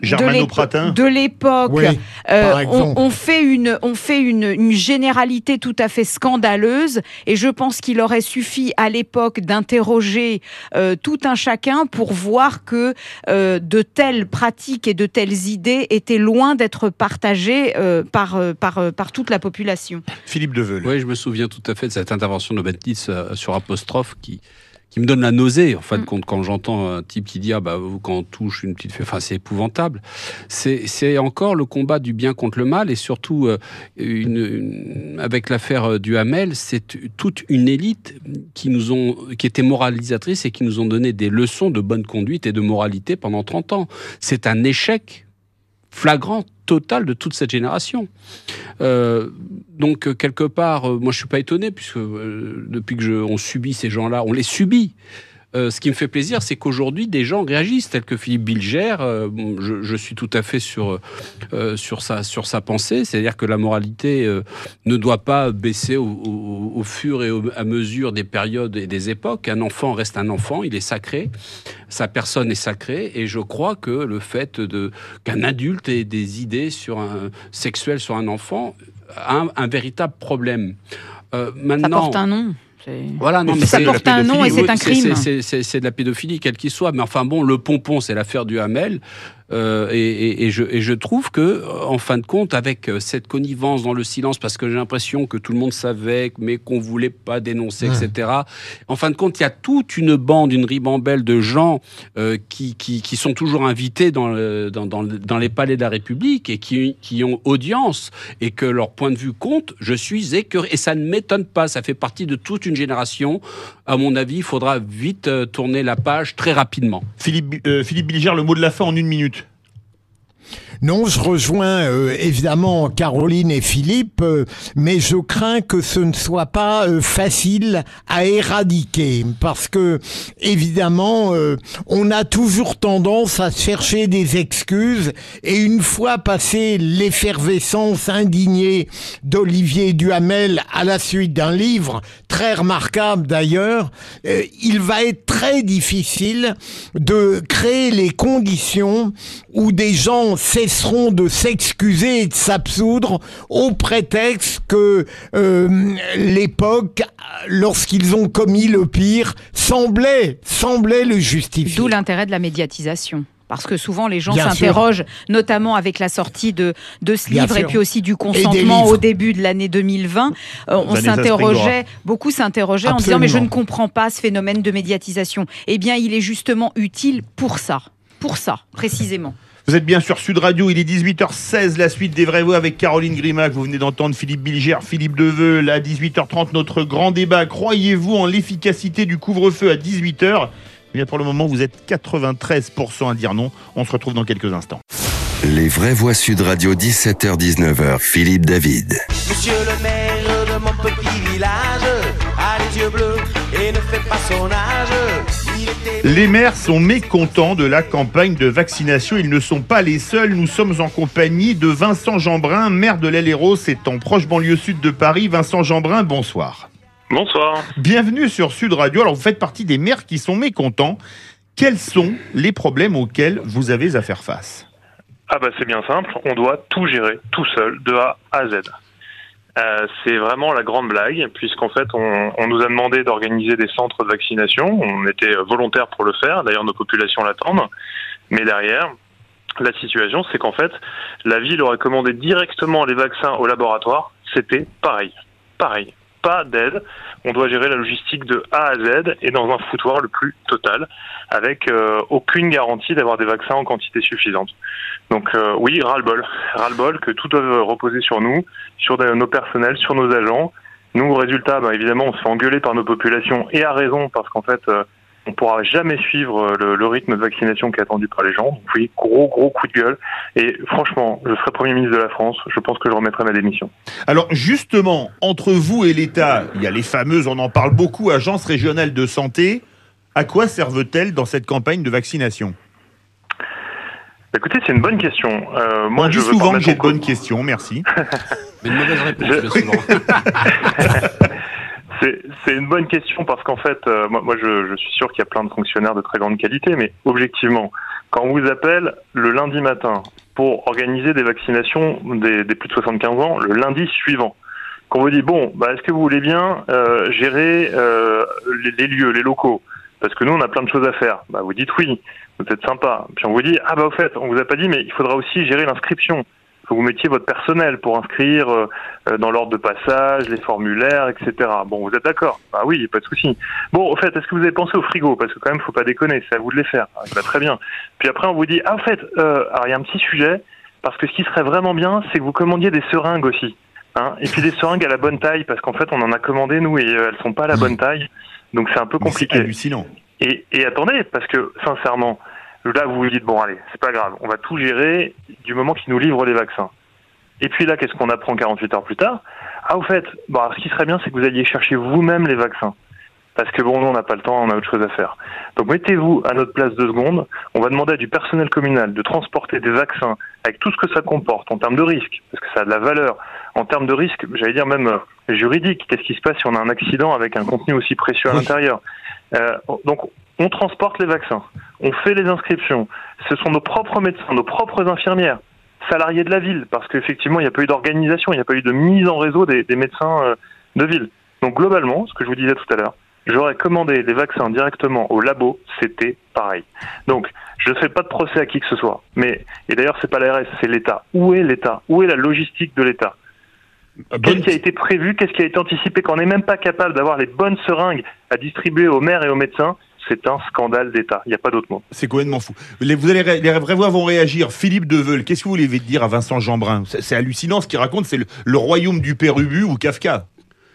de l'époque, oui, euh, on, on fait une... On fait une, une généralité tout à fait scandaleuse et je pense qu'il aurait suffi à l'époque d'interroger euh, tout un chacun pour voir que euh, de telles pratiques et de telles idées étaient loin d'être partagées euh, par, euh, par, euh, par toute la population. Philippe Deveul. Oui, je me souviens tout à fait de cette intervention de Bendis euh, sur Apostrophe qui qui me donne la nausée, en fin de compte, quand j'entends un type qui dit « Ah bah, quand on touche une petite fille... » Enfin, c'est épouvantable. C'est, c'est encore le combat du bien contre le mal, et surtout, euh, une, une, avec l'affaire du Hamel, c'est toute une élite qui, nous ont, qui était moralisatrice et qui nous ont donné des leçons de bonne conduite et de moralité pendant trente ans. C'est un échec flagrant, total de toute cette génération. Euh, donc, quelque part, euh, moi, je suis pas étonné, puisque euh, depuis que je, on subit ces gens-là, on les subit. Euh, ce qui me fait plaisir, c'est qu'aujourd'hui, des gens réagissent, tels que Philippe Bilger. Euh, bon, je, je suis tout à fait sur, euh, sur, sa, sur sa pensée, c'est-à-dire que la moralité euh, ne doit pas baisser au, au, au fur et au, à mesure des périodes et des époques. Un enfant reste un enfant, il est sacré, sa personne est sacrée, et je crois que le fait de, qu'un adulte ait des idées sur un, sexuelles sur un enfant a un, un véritable problème. Euh, maintenant, ça porte un nom. C'est... Voilà, non, mais ça c'est porte un nom et c'est un crime. C'est, c'est, c'est, c'est de la pédophilie, quelle qu'il soit. Mais enfin bon, le pompon, c'est l'affaire du Hamel. Euh, et, et, et, je, et je trouve que, en fin de compte, avec cette connivence dans le silence, parce que j'ai l'impression que tout le monde savait, mais qu'on voulait pas dénoncer, ouais. et cetera. En fin de compte, il y a toute une bande, une ribambelle de gens euh, qui, qui, qui sont toujours invités dans, le, dans, dans, dans les palais de la République et qui, qui ont audience et que leur point de vue compte. Je suis écœuré et ça ne m'étonne pas. Ça fait partie de toute une génération. À mon avis, il faudra vite euh, tourner la page très rapidement. Philippe, euh, Philippe Bilger, le mot de la fin en une minute. Non, je rejoins euh, évidemment Caroline et Philippe, euh, mais je crains que ce ne soit pas euh, facile à éradiquer, parce que évidemment, euh, on a toujours tendance à chercher des excuses, et une fois passé l'effervescence indignée d'Olivier Duhamel à la suite d'un livre très remarquable d'ailleurs, euh, il va être très difficile de créer les conditions où des gens cesseront de s'excuser et de s'absoudre au prétexte que euh, l'époque, lorsqu'ils ont commis le pire, semblait, semblait le justifier. D'où l'intérêt de la médiatisation. Parce que souvent, les gens Bien s'interrogent, sûr. notamment avec la sortie de, de ce Bien livre sûr. et puis aussi du Et consentement des livres. au début de l'année deux mille vingt. Euh, on Vanessa s'interrogeait, beaucoup s'interrogeaient en disant, mais je Absolument. ne comprends pas ce phénomène de médiatisation. Eh bien, il est justement utile pour ça. Pour ça, précisément. Vous êtes bien sur Sud Radio, il est dix-huit heures seize, la suite des Vraies Voix avec Caroline Grimac. Vous venez d'entendre Philippe Bilger, Philippe Deveul. À dix-huit heures trente, notre grand débat. Croyez-vous en l'efficacité du couvre-feu à dix-huit heures ? Eh bien, pour le moment, vous êtes quatre-vingt-treize pour cent à dire non. On se retrouve dans quelques instants. Les Vraies Voix Sud Radio, dix-sept heures dix-neuf heures, Philippe David. Monsieur le maire de mon petit village a les yeux bleus et ne fait pas son âge. Il était... Les maires sont mécontents de la campagne de vaccination. Ils ne sont pas les seuls. Nous sommes en compagnie de Vincent Jeanbrun, maire de l'Hérault. C'est en proche banlieue sud de Paris. Vincent Jeanbrun, bonsoir. Bonsoir. Bienvenue sur Sud Radio. Alors, vous faites partie des maires qui sont mécontents. Quels sont les problèmes auxquels vous avez à faire face ? Ah bah c'est bien simple, on doit tout gérer, tout seul, de A à Z. Euh, c'est vraiment la grande blague, puisqu'en fait on, on nous a demandé d'organiser des centres de vaccination, on était volontaires pour le faire, d'ailleurs nos populations l'attendent, mais derrière, la situation c'est qu'en fait, la ville aurait commandé directement les vaccins au laboratoire, c'était pareil, pareil. Pas d'aide, on doit gérer la logistique de A à Z et dans un foutoir le plus total, avec euh, aucune garantie d'avoir des vaccins en quantité suffisante. Donc euh, oui, ras-le-bol, ras-le-bol que tout doit reposer sur nous, sur de, nos personnels, sur nos agents. Nous, au résultat, bah, évidemment, on se fait engueuler par nos populations et à raison, parce qu'en fait, euh, on pourra jamais suivre le, le rythme de vaccination qui est attendu par les gens. Donc oui, gros, gros coup de gueule. Et franchement, je serai Premier ministre de la France, je pense que je remettrai ma démission. Alors justement, entre vous et l'État, il y a les fameuses, on en parle beaucoup, agences régionales de santé. À quoi servent-elles dans cette campagne de vaccination ? Écoutez, c'est une bonne question. Euh, moi, on dit je veux souvent que j'ai de co- bonnes questions, merci. Mais une mauvaise réponse, Je- le souvent. C'est, c'est une bonne question parce qu'en fait, euh, moi, moi je, je suis sûr qu'il y a plein de fonctionnaires de très grande qualité, mais objectivement, quand on vous appelle le lundi matin pour organiser des vaccinations des, des plus de soixante-quinze ans, le lundi suivant, qu'on vous dit, bon, bah, est-ce que vous voulez bien euh, gérer euh, les, les lieux, les locaux ? Parce que nous, on a plein de choses à faire. Bah, vous dites oui, vous êtes sympa. Puis on vous dit, ah bah au fait, on vous a pas dit, mais il faudra aussi gérer l'inscription. Il faut que vous mettiez votre personnel pour inscrire euh, dans l'ordre de passage, les formulaires, et cetera. Bon, vous êtes d'accord ? Ah oui, pas de souci. Bon, au fait, est-ce que vous avez pensé au frigo ? Parce que quand même, faut pas déconner, c'est à vous de les faire. Ah, bah, très bien. Puis après, on vous dit, ah au fait, euh, alors il y a un petit sujet, parce que ce qui serait vraiment bien, c'est que vous commandiez des seringues aussi. Hein, et puis des seringues à la bonne taille, parce qu'en fait, on en a commandé, nous, et euh, elles sont pas à la bonne taille. Donc c'est un peu compliqué. C'est hallucinant. Et, et attendez, parce que sincèrement, là vous vous dites, bon allez, c'est pas grave, on va tout gérer du moment qu'ils nous livrent les vaccins. Et puis là, qu'est-ce qu'on apprend quarante-huit heures plus tard ? Ah, au fait, bon, alors, ce qui serait bien, c'est que vous alliez chercher vous-même les vaccins. Parce que bon, nous, on n'a pas le temps, on a autre chose à faire. Donc mettez-vous à notre place deux secondes, on va demander à du personnel communal de transporter des vaccins avec tout ce que ça comporte en termes de risque, parce que ça a de la valeur, en termes de risque, j'allais dire même euh, juridique, qu'est-ce qui se passe si on a un accident avec un contenu aussi précieux à l'intérieur ? Euh, donc, on transporte les vaccins, on fait les inscriptions. Ce sont nos propres médecins, nos propres infirmières, salariés de la ville, parce qu'effectivement, il n'y a pas eu d'organisation, il n'y a pas eu de mise en réseau des, des médecins euh, de ville. Donc, globalement, ce que je vous disais tout à l'heure, j'aurais commandé les vaccins directement au labo, c'était pareil. Donc, je ne fais pas de procès à qui que ce soit. Mais, et d'ailleurs, c'est pas l'A R S, c'est l'État. Où est l'État ? Où est la logistique de l'État ? Qu'est-ce qui a été prévu ? Qu'est-ce qui a été anticipé ? Quand on n'est même pas capable d'avoir les bonnes seringues à distribuer aux maires et aux médecins, c'est un scandale d'État. Il n'y a pas d'autre mot. C'est complètement fou. Les, vous allez, les Vraies Voix vont réagir. Philippe Deveul, qu'est-ce que vous voulez dire à Vincent Jeanbrun ? C'est, c'est hallucinant ce qu'il raconte, c'est le, le royaume du Pérubu ou Kafka.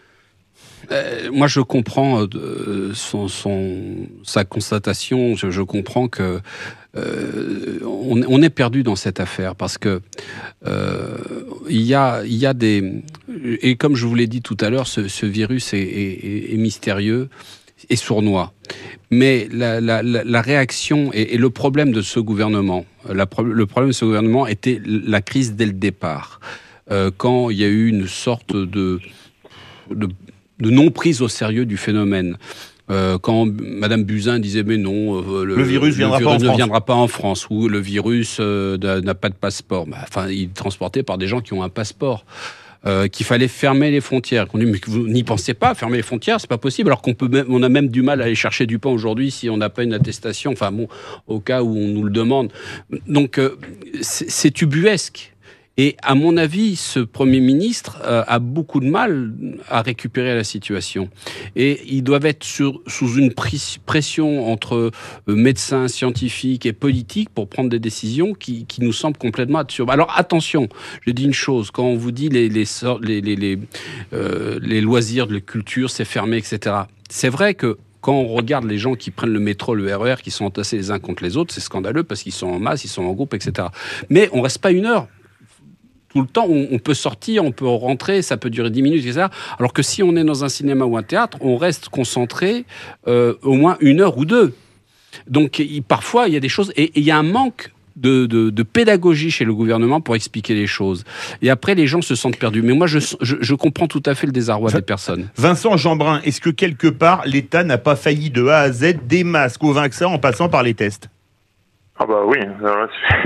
Euh, moi, je comprends euh, son, son, sa constatation. Je, je comprends que euh, on, on est perdu dans cette affaire parce que euh, il y a, il y a des et comme je vous l'ai dit tout à l'heure, ce, ce virus est, est, est mystérieux et sournois. Mais la, la, la, la réaction et, et le problème de ce gouvernement, la, le problème de ce gouvernement était la crise dès le départ, euh, quand il y a eu une sorte de, de de non-prise au sérieux du phénomène. Euh, quand Madame Buzyn disait mais non, euh, le, le virus, le viendra virus pas ne en viendra pas en France, ou le virus euh, n'a pas de passeport. Bah, enfin, il est transporté par des gens qui ont un passeport. euh, qu'il fallait fermer les frontières. Qu'on dit mais vous n'y pensez pas, fermer les frontières, c'est pas possible. Alors qu'on peut, même, on a même du mal à aller chercher du pain aujourd'hui si on n'a pas une attestation. Enfin bon, au cas où on nous le demande. Donc euh, c'est, c'est ubuesque. Et à mon avis, ce Premier ministre euh, a beaucoup de mal à récupérer la situation. Et ils doivent être sur, sous une pression entre euh, médecins, scientifiques et politiques pour prendre des décisions qui, qui nous semblent complètement absurdes. Alors attention, je dis une chose, quand on vous dit les, les, les, les, les, euh, les loisirs de la culture, c'est fermé, et cetera. C'est vrai que quand on regarde les gens qui prennent le métro, le R E R, qui sont entassés les uns contre les autres, c'est scandaleux parce qu'ils sont en masse, ils sont en groupe, et cetera. Mais on reste pas une heure. Tout le temps, on peut sortir, on peut rentrer, ça peut durer dix minutes, et cetera. Alors que si on est dans un cinéma ou un théâtre, on reste concentré euh, au moins une heure ou deux. Donc il, parfois, il y a des choses... Et il y a un manque de, de, de pédagogie chez le gouvernement pour expliquer les choses. Et après, les gens se sentent perdus. Mais moi, je, je, je comprends tout à fait le désarroi des personnes. Vincent Jeanbrun, est-ce que quelque part, l'État n'a pas failli de A à Z des masques au vaccin en passant par les tests ? Ah bah oui, alors,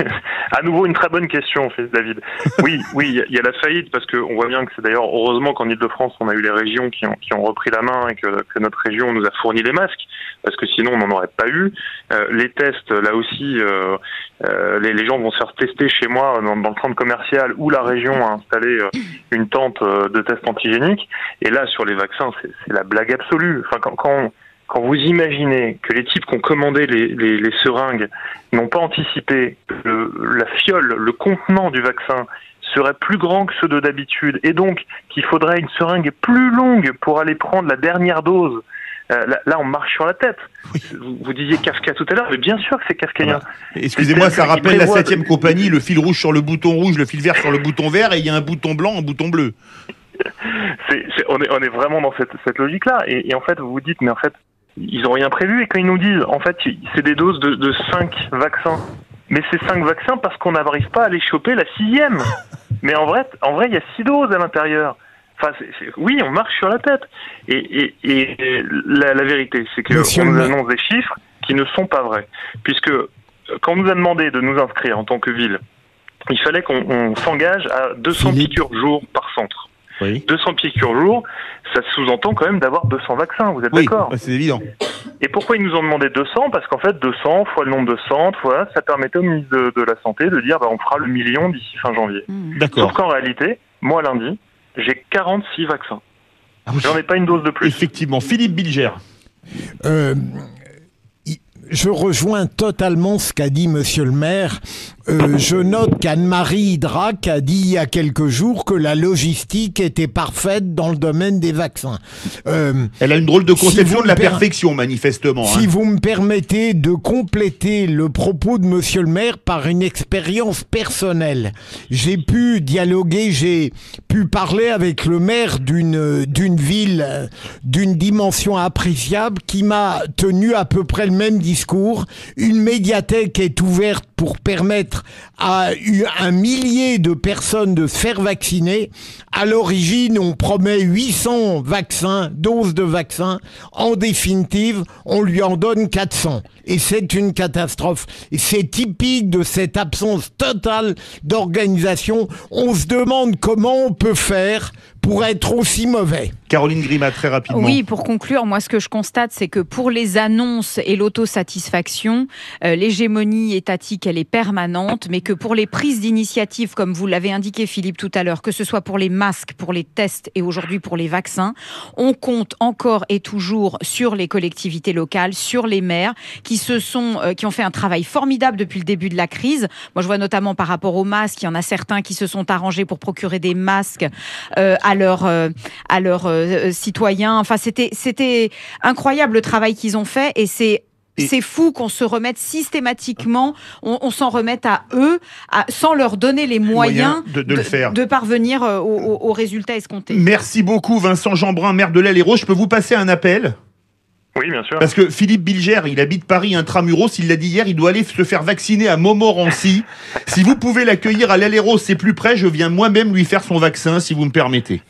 à nouveau une très bonne question, David. Oui, oui, il y a la faillite parce que on voit bien que c'est d'ailleurs heureusement qu'en Île-de-France on a eu les régions qui ont qui ont repris la main et que, que notre région nous a fourni les masques parce que sinon on n'en aurait pas eu. Euh, les tests, là aussi, euh, euh, les, les gens vont se faire tester chez moi dans, dans le centre commercial où la région a installé euh, une tente euh, de tests antigéniques. Et là sur les vaccins, c'est, c'est la blague absolue. Enfin quand, quand on, Quand vous imaginez que les types qui ont commandé les, les, les seringues n'ont pas anticipé que le, la fiole, le contenant du vaccin serait plus grand que ceux de d'habitude, et donc qu'il faudrait une seringue plus longue pour aller prendre la dernière dose, euh, là, là on marche sur la tête. Oui. Vous, vous disiez Kafka tout à l'heure, mais bien sûr que c'est kafkaïen. Ah bah. Excusez-moi, ça rappelle la septième compagnie, le fil rouge sur le bouton rouge, le fil vert sur le bouton vert, et il y a un bouton blanc, un bouton bleu. C'est, c'est, on, est, on est vraiment dans cette, cette logique-là, et, et en fait vous vous dites, mais en fait, ils ont rien prévu, et quand ils nous disent, en fait, c'est des doses de, de cinq vaccins. Mais c'est cinq vaccins parce qu'on n'arrive pas à les choper la sixième. Mais en vrai, en vrai, il y a six doses à l'intérieur. Enfin, c'est, c'est, oui, on marche sur la tête. Et, et, et la, la vérité, c'est qu'on nous annonce des chiffres qui ne sont pas vrais. Puisque, quand on nous a demandé de nous inscrire en tant que ville, il fallait qu'on on s'engage à deux cents Philippe. piqûres jour par centre. Oui. deux cents piqûres jour, ça sous-entend quand même d'avoir deux cents vaccins, vous êtes oui, d'accord ? C'est évident. Et pourquoi ils nous ont demandé deux cents ? Parce qu'en fait, deux cents fois le nombre de centres, voilà, ça permettait au ministre de, de la Santé de dire bah, on fera le million d'ici fin janvier. Mmh. D'accord. Sauf qu'en réalité, moi lundi, j'ai quarante-six vaccins. Ah oui. J'en ai pas une dose de plus. Effectivement. Philippe Bilger. Euh, je rejoins totalement ce qu'a dit Monsieur le maire. Euh, je note qu'Anne-Marie Drac a dit il y a quelques jours que la logistique était parfaite dans le domaine des vaccins. Euh, Elle a une drôle de conception si de la per... perfection, manifestement. Si hein. vous me permettez de compléter le propos de Monsieur le maire par une expérience personnelle. J'ai pu dialoguer, j'ai pu parler avec le maire d'une, d'une ville d'une dimension appréciable qui m'a tenu à peu près le même discours. Une médiathèque est ouverte pour permettre à un millier de personnes de se faire vacciner. À l'origine, on promet huit cents vaccins, doses de vaccins. En définitive, on lui en donne quatre cents. Et c'est une catastrophe. Et c'est typique de cette absence totale d'organisation. On se demande comment on peut faire pour être aussi mauvais. Caroline Grima, très rapidement. Oui, pour conclure, moi ce que je constate, c'est que pour les annonces et l'autosatisfaction, euh, l'hégémonie étatique, elle est permanente, mais que pour les prises d'initiative, comme vous l'avez indiqué Philippe tout à l'heure, que ce soit pour les masques, pour les tests et aujourd'hui pour les vaccins, on compte encore et toujours sur les collectivités locales, sur les maires, qui se sont, euh, qui ont fait un travail formidable depuis le début de la crise. Moi je vois notamment par rapport aux masques, il y en a certains qui se sont arrangés pour procurer des masques euh, à leurs euh, à leurs euh, citoyens. Enfin, c'était c'était incroyable le travail qu'ils ont fait et c'est Et c'est fou qu'on se remette systématiquement, on, on s'en remette à eux, à, sans leur donner les moyens, moyens de, de, de, le faire. de parvenir aux au, au résultats escomptés. Merci beaucoup Vincent Jeanbrun, maire de l'Hérault. Je peux vous passer un appel ? Oui, bien sûr. Parce que Philippe Bilger, il habite Paris intramuros, il l'a dit hier, il doit aller se faire vacciner à Montmorency. Si vous pouvez l'accueillir à l'Hérault, c'est plus près, je viens moi-même lui faire son vaccin, si vous me permettez.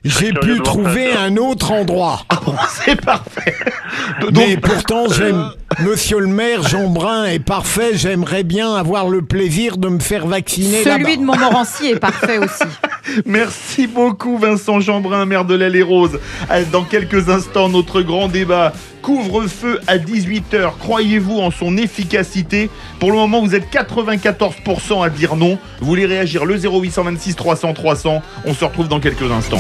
j'ai pu trouver un autre endroit. Ah bon, c'est parfait. Mais pourtant, j'aime... Monsieur le maire, Jean Brun est parfait. J'aimerais bien avoir le plaisir de me faire vacciner là-bas. Celui de Montmorency est parfait aussi. Merci beaucoup Vincent Jeanbrun, maire de l'Allée-Rose. Dans quelques instants, notre grand débat. Couvre-feu à dix-huit heures. Croyez-vous en son efficacité? Pour le moment, vous êtes quatre-vingt-quatorze pour cent à dire non. Vous voulez réagir? Le zéro huit cent vingt-six trois cents trois cents. On se retrouve dans quelques instants.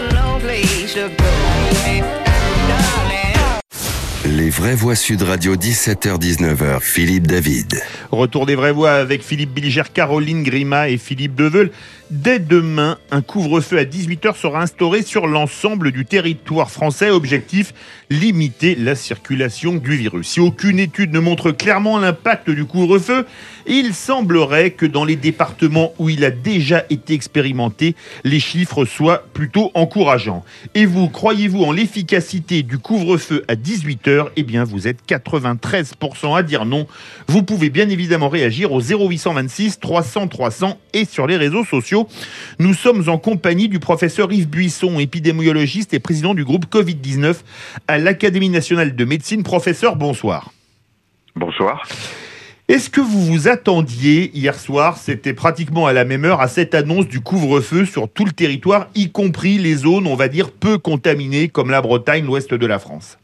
Les vraies voix Sud Radio, dix-sept heures dix-neuf heures. Philippe David. Retour des vraies voix avec Philippe Bilger, Caroline Grima et Philippe Deveul. Dès demain, un couvre-feu à dix-huit heures sera instauré sur l'ensemble du territoire français. Objectif, limiter la circulation du virus. Si aucune étude ne montre clairement l'impact du couvre-feu, il semblerait que dans les départements où il a déjà été expérimenté, les chiffres soient plutôt encourageants. Et vous, croyez-vous en l'efficacité du couvre-feu à dix-huit heures? Eh bien, vous êtes quatre-vingt-treize pour cent à dire non. Vous pouvez bien évidemment réagir au zéro huit cent vingt-six trois cents trois cents et sur les réseaux sociaux. Nous sommes en compagnie du professeur Yves Buisson, épidémiologiste et président du groupe covid dix-neuf à l'Académie nationale de médecine. Professeur, bonsoir. Bonsoir. Est-ce que vous vous attendiez hier soir, c'était pratiquement à la même heure, à cette annonce du couvre-feu sur tout le territoire, y compris les zones, on va dire, peu contaminées, comme la Bretagne, l'ouest de la France?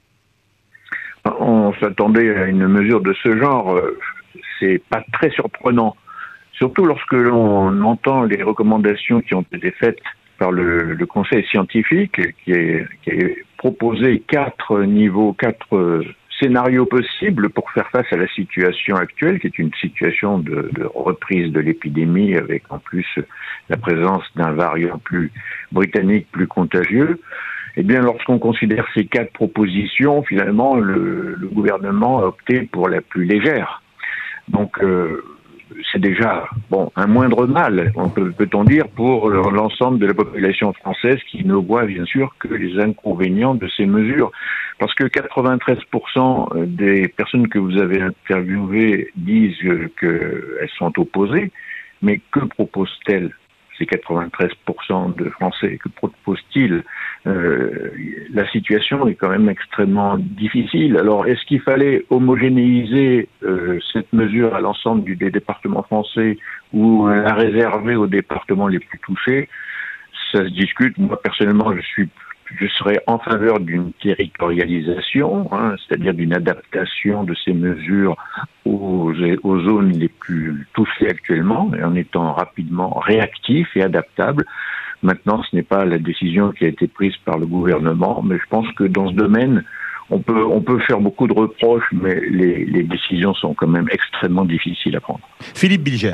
On s'attendait à une mesure de ce genre. C'est pas très surprenant. Surtout lorsque l'on entend les recommandations qui ont été faites par le, le Conseil scientifique, qui, est, qui a proposé quatre niveaux, quatre scénarios possibles pour faire face à la situation actuelle, qui est une situation de, de reprise de l'épidémie, avec en plus la présence d'un variant plus britannique, plus contagieux. Eh bien, lorsqu'on considère ces quatre propositions, finalement, le, le gouvernement a opté pour la plus légère. Donc, euh, c'est déjà bon un moindre mal, on peut, peut-on dire, pour l'ensemble de la population française qui ne voit bien sûr que les inconvénients de ces mesures. Parce que quatre-vingt-treize pour cent des personnes que vous avez interviewées disent qu'elles sont opposées, mais que proposent-elles, ces quatre-vingt-treize pour cent de Français? Que proposent-ils? euh, La situation est quand même extrêmement difficile. Alors, est-ce qu'il fallait homogénéiser euh, cette mesure à l'ensemble du, des départements français ou la réserver aux départements les plus touchés? Ça se discute. Moi, personnellement, je suis je serais en faveur d'une territorialisation, hein, c'est-à-dire d'une adaptation de ces mesures aux, aux zones les plus touchées actuellement, et en étant rapidement réactif et adaptable. Maintenant, ce n'est pas la décision qui a été prise par le gouvernement, mais je pense que dans ce domaine, on peut, on peut faire beaucoup de reproches, mais les, les décisions sont quand même extrêmement difficiles à prendre. Philippe Bilger.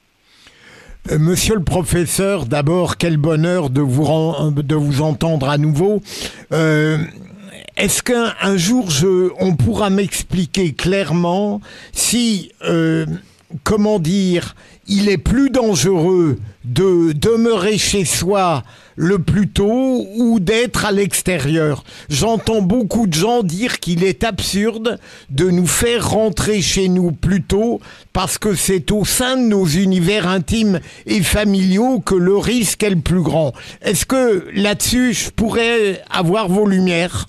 Monsieur le professeur, d'abord, quel bonheur de vous, ren- de vous entendre à nouveau. Euh, est-ce qu'un un jour, je, on pourra m'expliquer clairement si, euh, comment dire, il est plus dangereux de demeurer chez soi le plus tôt ou d'être à l'extérieur? J'entends beaucoup de gens dire qu'il est absurde de nous faire rentrer chez nous plus tôt parce que c'est au sein de nos univers intimes et familiaux que le risque est le plus grand. Est-ce que là-dessus, je pourrais avoir vos lumières?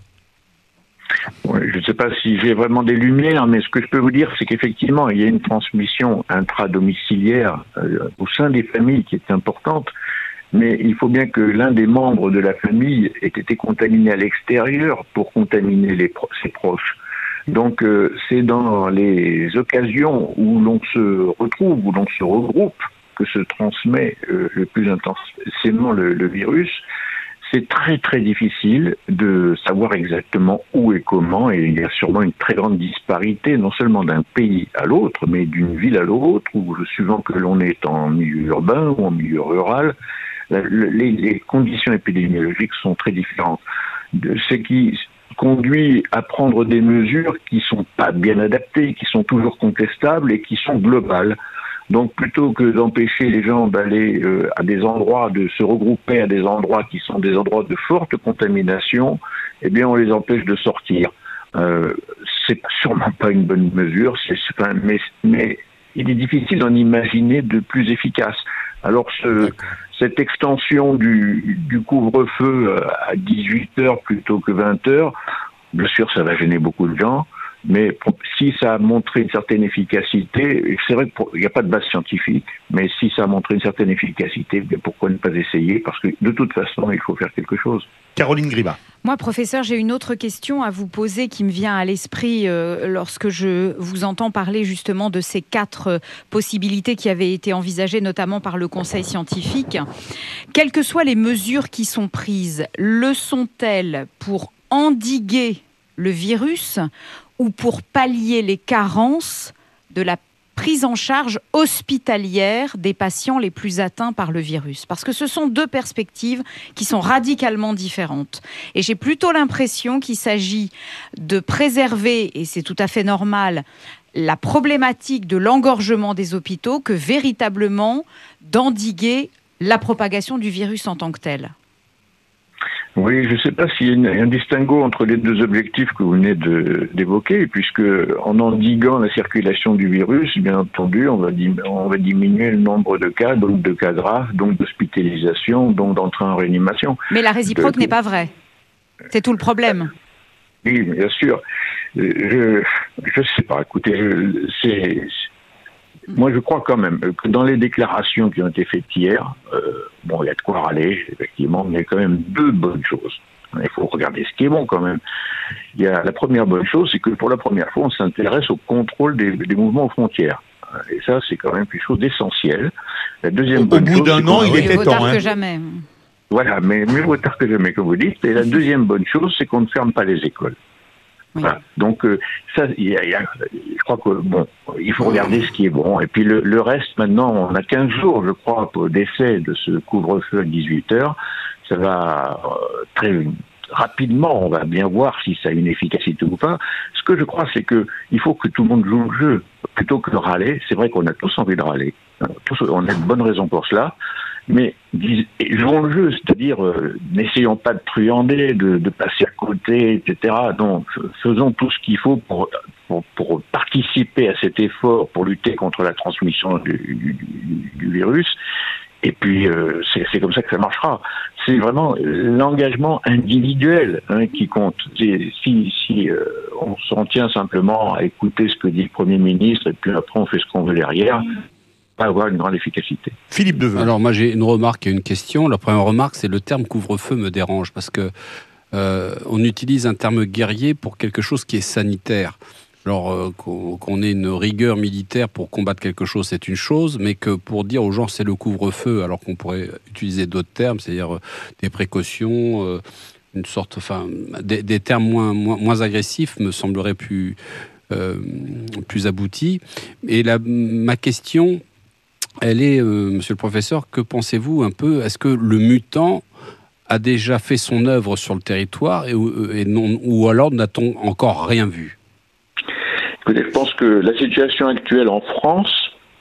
Oui, je ne sais pas si j'ai vraiment des lumières, mais ce que je peux vous dire, c'est qu'effectivement, il y a une transmission intradomiciliaire euh, au sein des familles qui est importante, mais il faut bien que l'un des membres de la famille ait été contaminé à l'extérieur pour contaminer les pro- ses proches. Donc, euh, c'est dans les occasions où l'on se retrouve, où l'on se regroupe, que se transmet euh, le plus intensément le, le virus. C'est très très difficile de savoir exactement où et comment, et il y a sûrement une très grande disparité, non seulement d'un pays à l'autre, mais d'une ville à l'autre, ou suivant que l'on est en milieu urbain ou en milieu rural, les, les conditions épidémiologiques sont très différentes. Ce qui conduit à prendre des mesures qui sont pas bien adaptées, qui sont toujours contestables et qui sont globales. Donc plutôt que d'empêcher les gens d'aller euh, à des endroits, de se regrouper à des endroits qui sont des endroits de forte contamination, eh bien on les empêche de sortir. Euh, c'est sûrement pas une bonne mesure, c'est, c'est pas, mais, mais il est difficile d'en imaginer de plus efficace. Alors ce, cette extension du, du couvre-feu à dix-huit heures plutôt que vingt heures, bien sûr, ça va gêner beaucoup de gens. Mais si ça a montré une certaine efficacité, c'est vrai qu'il n'y a pas de base scientifique, mais si ça a montré une certaine efficacité, pourquoi ne pas essayer? Parce que de toute façon, il faut faire quelque chose. Caroline Gribat. Moi, professeur, j'ai une autre question à vous poser qui me vient à l'esprit euh, lorsque je vous entends parler justement de ces quatre euh, possibilités qui avaient été envisagées notamment par le Conseil scientifique. Quelles que soient les mesures qui sont prises, le sont-elles pour endiguer le virus ou pour pallier les carences de la prise en charge hospitalière des patients les plus atteints par le virus? Parce que ce sont deux perspectives qui sont radicalement différentes. Et j'ai plutôt l'impression qu'il s'agit de préserver, et c'est tout à fait normal, la problématique de l'engorgement des hôpitaux que véritablement d'endiguer la propagation du virus en tant que tel. Oui, je ne sais pas s'il y a un distinguo entre les deux objectifs que vous venez de, d'évoquer, puisque en endiguant la circulation du virus, bien entendu, on va, on va diminuer le nombre de cas, donc de cas graves, donc d'hospitalisation, donc d'entrée en réanimation. Mais la réciproque de... n'est pas vraie. C'est tout le problème. Oui, bien sûr. Je ne sais pas. Écoutez, je, c'est... Moi, je crois quand même que dans les déclarations qui ont été faites hier, euh, bon, il y a de quoi râler, effectivement, mais il y a quand même deux bonnes choses. Il faut regarder ce qui est bon quand même. Il y a la première bonne chose, c'est que pour la première fois, on s'intéresse au contrôle des, des mouvements aux frontières. Et ça, c'est quand même quelque chose d'essentiel. La deuxième au bonne bout chose, d'un an, il était temps. Mieux vaut tard hein. que jamais. Voilà, mais mieux vaut tard que jamais, comme vous dites. Et la deuxième bonne chose, c'est qu'on ne ferme pas les écoles. Oui. Voilà. Donc euh, ça, y a, y a, je crois que bon, il faut regarder ce qui est bon. Et puis le, le reste, maintenant, on a quinze jours, je crois, pour d'essai de ce couvre-feu à dix-huit heures. Ça va euh, très rapidement, on va bien voir si ça a une efficacité ou pas. Ce que je crois, c'est que il faut que tout le monde joue le jeu plutôt que de râler. C'est vrai qu'on a tous envie de râler. Tous, on a de bonnes raisons pour cela. Mais jouons le jeu, c'est-à-dire euh, n'essayons pas de truander, de, de passer à côté, et cetera. Non, faisons tout ce qu'il faut pour, pour, pour participer à cet effort pour lutter contre la transmission du, du, du virus. Et puis, euh, c'est, c'est comme ça que ça marchera. C'est vraiment l'engagement individuel hein, qui compte. Et si si euh, on s'en tient simplement à écouter ce que dit le Premier ministre et puis après on fait ce qu'on veut derrière, pas avoir une grande efficacité. Philippe Deveux. Alors moi j'ai une remarque et une question. La première remarque, c'est le terme couvre-feu me dérange parce que euh, on utilise un terme guerrier pour quelque chose qui est sanitaire. Alors euh, qu'on, qu'on ait une rigueur militaire pour combattre quelque chose, c'est une chose, mais que pour dire aux gens c'est le couvre-feu, alors qu'on pourrait utiliser d'autres termes, c'est-à-dire euh, des précautions, euh, une sorte, enfin des, des termes moins, moins moins agressifs me sembleraient plus euh, plus aboutis. Et la, ma question, elle est, euh, monsieur le professeur, que pensez-vous un peu? Est-ce que le mutant a déjà fait son œuvre sur le territoire et, et non, ou alors n'a-t-on encore rien vu? Écoutez, je pense que la situation actuelle en France,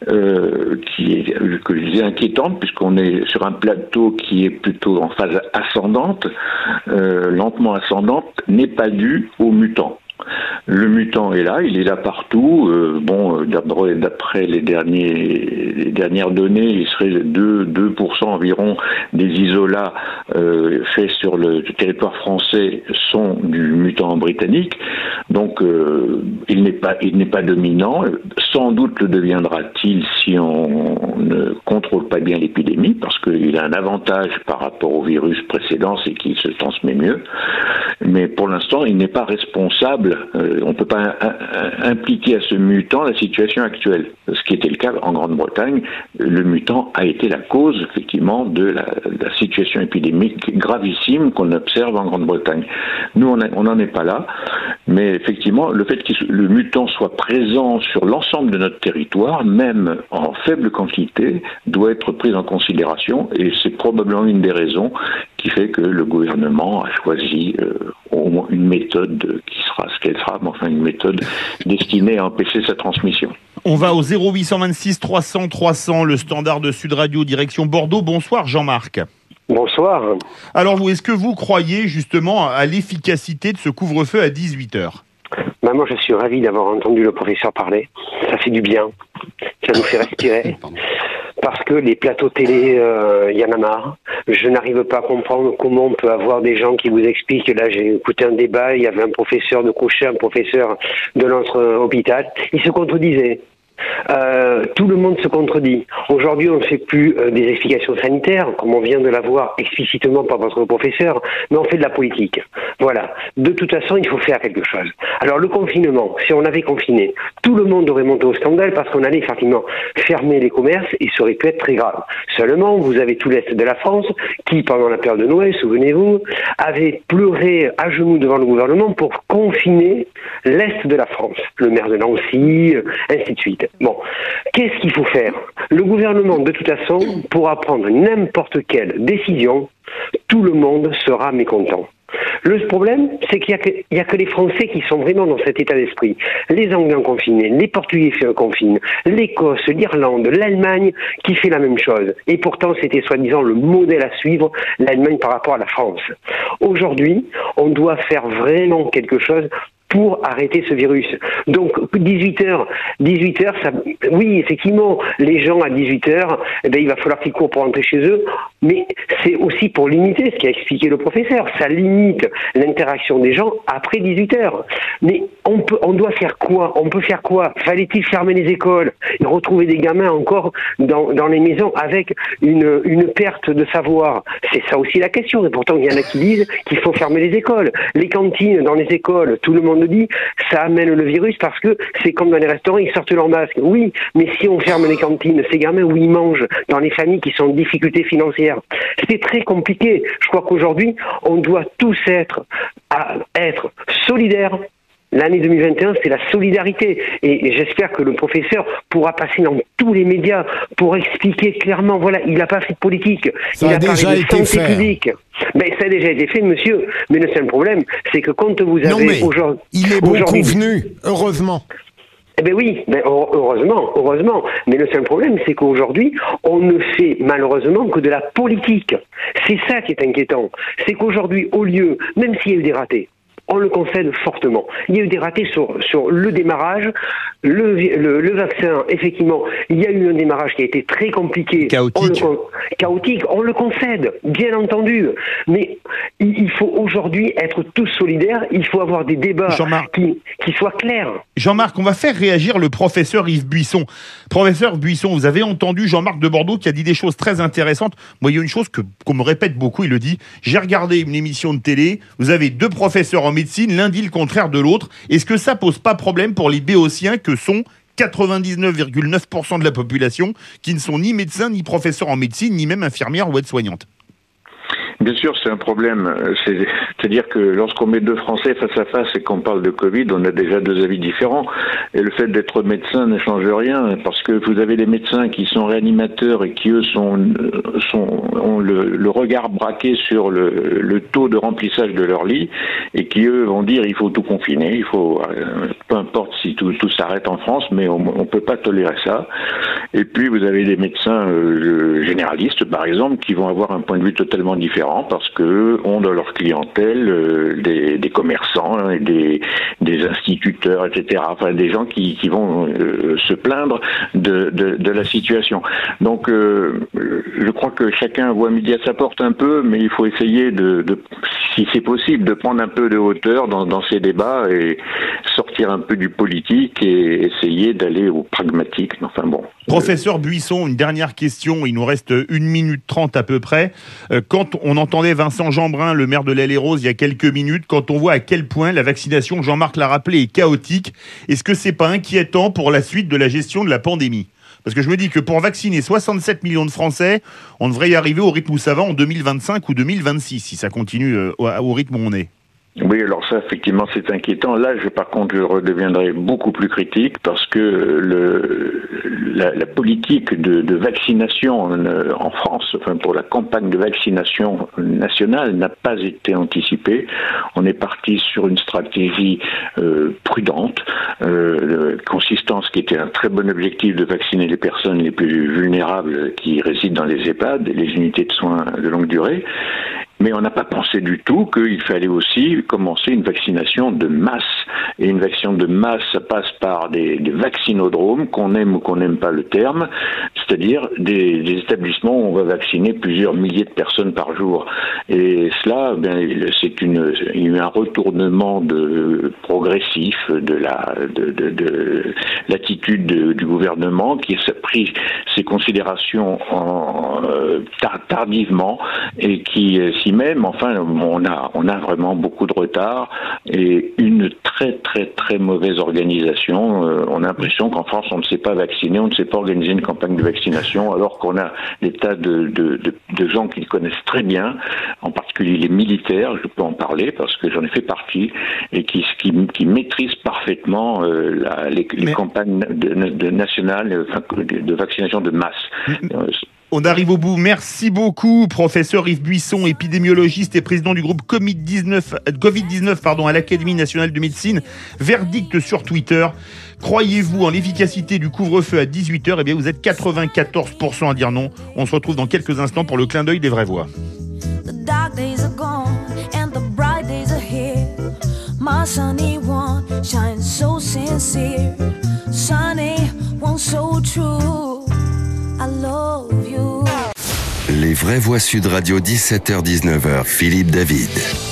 euh, qui est, que je disais, inquiétante, puisqu'on est sur un plateau qui est plutôt en phase ascendante, euh, lentement ascendante, n'est pas due aux mutants. Le mutant est là, il est là partout. Euh, bon, d'après les, derniers, les dernières données, il serait deux pour cent environ des isolats euh, faits sur le territoire français sont du mutant britannique. Donc, euh, il n'est pas, il n'est pas dominant. Sans doute le deviendra-t-il si on ne contrôle pas bien l'épidémie, parce qu'il a un avantage par rapport au virus précédent, c'est qu'il se transmet mieux. Mais pour l'instant, il n'est pas responsable. Euh, on ne peut pas un, un, impliquer à ce mutant la situation actuelle. Ce qui était le cas en Grande-Bretagne, le mutant a été la cause, effectivement, de la, de la situation épidémique gravissime qu'on observe en Grande-Bretagne. Nous, on n'en est pas là, mais effectivement, le fait que le mutant soit présent sur l'ensemble de notre territoire, même en faible quantité, doit être pris en considération, et c'est probablement une des raisons qui fait que le gouvernement a choisi euh, au moins une méthode qui sera ce qu'elle sera, mais enfin une méthode destinée à empêcher sa transmission. On va au zéro huit cent vingt-six trois cents trois cents, le standard de Sud Radio, direction Bordeaux. Bonsoir Jean-Marc. Bonsoir. Alors vous, est-ce que vous croyez justement à l'efficacité de ce couvre-feu à dix-huit heures? Ben moi je suis ravi d'avoir entendu le professeur parler. Ça fait du bien. Ça nous fait respirer. parce que les plateaux télé, il euh, y en a marre. Je n'arrive pas à comprendre comment on peut avoir des gens qui vous expliquent. Là, j'ai écouté un débat, il y avait un professeur de Cochet, un professeur de notre euh, hôpital. Ils se contredisaient. Euh, tout le monde se contredit. Aujourd'hui, on ne fait plus euh, des explications sanitaires, comme on vient de l'avoir explicitement par votre professeur, mais on fait de la politique. Voilà. De toute façon, il faut faire quelque chose. Alors, le confinement, si on avait confiné, tout le monde aurait monté au scandale parce qu'on allait effectivement fermer les commerces et ça aurait pu être très grave. Seulement, vous avez tout l'Est de la France qui, pendant la période de Noël, souvenez-vous, avait pleuré à genoux devant le gouvernement pour confiner l'Est de la France. Le maire de Nancy, ainsi de suite. Bon, qu'est-ce qu'il faut faire? Le gouvernement, de toute façon, pourra prendre n'importe quelle décision, tout le monde sera mécontent. Le problème, c'est qu'il n'y a, a que les Français qui sont vraiment dans cet état d'esprit. Les Anglais ont confiné, les Portugais confinent, l'Écosse, l'Irlande, l'Allemagne qui fait la même chose. Et pourtant, c'était soi-disant le modèle à suivre, l'Allemagne par rapport à la France. Aujourd'hui, on doit faire vraiment quelque chose pour arrêter ce virus. Donc, dix-huit heures, dix-huit heures, ça, oui, effectivement, les gens à dix-huit heures, eh bien, il va falloir qu'ils courent pour rentrer chez eux, mais c'est aussi pour limiter, ce qu'a expliqué le professeur, ça limite l'interaction des gens après dix-huit heures. Mais on peut, on doit faire quoi? On peut faire quoi? Fallait-il fermer les écoles et retrouver des gamins encore dans, dans les maisons avec une, une perte de savoir? C'est ça aussi la question, et pourtant il y en a qui disent qu'il faut fermer les écoles. Les cantines dans les écoles, tout le monde le dit, ça amène le virus parce que c'est comme dans les restaurants, ils sortent leur masque. Oui, mais si on ferme les cantines, ces gamins, où ils mangent, dans les familles qui sont en difficulté financière, c'est très compliqué. Je crois qu'aujourd'hui, on doit tous être, à, être solidaires. L'année deux mille vingt et un, c'est la solidarité. Et j'espère que le professeur pourra passer dans tous les médias pour expliquer clairement, voilà, il n'a pas fait de politique. Ça il a, a déjà parlé de été santé fait. publique. Mais ça a déjà été fait, monsieur. Mais le seul problème, c'est que quand vous avez non, mais aujourd'hui... il est beaucoup aujourd'hui, venu, heureusement. Eh bien oui, ben heureusement, heureusement. Mais le seul problème, c'est qu'aujourd'hui, on ne fait malheureusement que de la politique. C'est ça qui est inquiétant. C'est qu'aujourd'hui, au lieu, même s'il y a eu des ratés, on le concède fortement. Il y a eu des ratés sur, sur le démarrage, le, le, le vaccin, effectivement, il y a eu un démarrage qui a été très compliqué. Chaotique. On le, chaotique, on le concède, bien entendu. Mais il, il faut aujourd'hui être tous solidaires, il faut avoir des débats qui, qui soient clairs. Jean-Marc, on va faire réagir le professeur Yves Buisson. Professeur Buisson, vous avez entendu Jean-Marc de Bordeaux qui a dit des choses très intéressantes. Moi, il y a une chose que, qu'on me répète beaucoup, il le dit, j'ai regardé une émission de télé, vous avez deux professeurs en médecine, l'un dit le contraire de l'autre. Est-ce que ça pose pas problème pour les béotiens que sont quatre-vingt-dix-neuf virgule neuf pour cent de la population qui ne sont ni médecins, ni professeurs en médecine, ni même infirmières ou aides-soignantes? Bien sûr, c'est un problème. C'est, c'est-à-dire que lorsqu'on met deux Français face à face et qu'on parle de Covid, on a déjà deux avis différents. Et le fait d'être médecin ne change rien, parce que vous avez des médecins qui sont réanimateurs et qui, eux, sont, sont, ont le, le regard braqué sur le, le taux de remplissage de leur lit, et qui, eux, vont dire il faut tout confiner, il faut, euh, peu importe si tout, tout s'arrête en France, mais on ne peut pas tolérer ça. Et puis, vous avez des médecins euh, généralistes, par exemple, qui vont avoir un point de vue totalement différent, parce que ont dans leur clientèle euh, des, des commerçants, hein, et des, des instituteurs, et cetera. Enfin, des gens qui, qui vont euh, se plaindre de, de, de la situation. Donc, euh, je crois que chacun voit midi à sa porte un peu, mais il faut essayer de, de si c'est possible, de prendre un peu de hauteur dans, dans ces débats et sortir un peu du politique et essayer d'aller au pragmatique. Enfin bon. Professeur Buisson, une dernière question, il nous reste une minute trente à peu près. Quand on entendait Vincent Jeanbrun, le maire de l'Haye-les-Roses, il y a quelques minutes, quand on voit à quel point la vaccination, Jean-Marc l'a rappelé, est chaotique, est-ce que c'est pas inquiétant pour la suite de la gestion de la pandémie? Parce que je me dis que pour vacciner soixante-sept millions de Français, on devrait y arriver au rythme où ça va en deux mille vingt-cinq ou deux mille vingt-six, si ça continue au, au rythme où on est. Oui, alors ça, effectivement, c'est inquiétant. Là, je, par contre, je redeviendrai beaucoup plus critique parce que le, la, la politique de, de vaccination en, en France, enfin pour la campagne de vaccination nationale, n'a pas été anticipée. On est parti sur une stratégie euh, prudente, euh, consistant, ce qui était un très bon objectif de vacciner les personnes les plus vulnérables qui résident dans les EHPAD et les unités de soins de longue durée. Mais on n'a pas pensé du tout qu'il fallait aussi commencer une vaccination de masse. Et une vaccination de masse, ça passe par des, des vaccinodromes, qu'on aime ou qu'on n'aime pas le terme, c'est-à-dire des, des établissements où on va vacciner plusieurs milliers de personnes par jour. Et cela, ben, c'est une, il y a eu un retournement de, progressif de la, de, de, de l'attitude de, du gouvernement qui a pris ses considérations en, euh, tardivement et qui euh, s'y met. Mais enfin, on a, on a vraiment beaucoup de retard et une très très très mauvaise organisation. Euh, on a l'impression qu'en France, on ne sait pas vacciner, on ne sait pas organiser une campagne de vaccination, alors qu'on a des tas de, de, de, de gens qui le connaissent très bien, en particulier les militaires, je peux en parler parce que j'en ai fait partie, et qui, qui, qui maîtrisent parfaitement euh, la, les, les campagnes de, de nationales enfin, de, de vaccination de masse. Euh, On arrive au bout. Merci beaucoup, professeur Yves Buisson, épidémiologiste et président du groupe covid dix-neuf, covid dix-neuf pardon, à l'Académie nationale de médecine. Verdict sur Twitter. Croyez-vous en l'efficacité du couvre-feu à dix-huit heures ? Eh bien, vous êtes quatre-vingt-quatorze pour cent à dire non. On se retrouve dans quelques instants pour le clin d'œil des vraies voix. The dark days are gone and the bright days are here. My sunny one shines so sincere. Sunny one so true. I love you. Les vraies voix Sud Radio, dix-sept heures dix-neuf heures, Philippe David.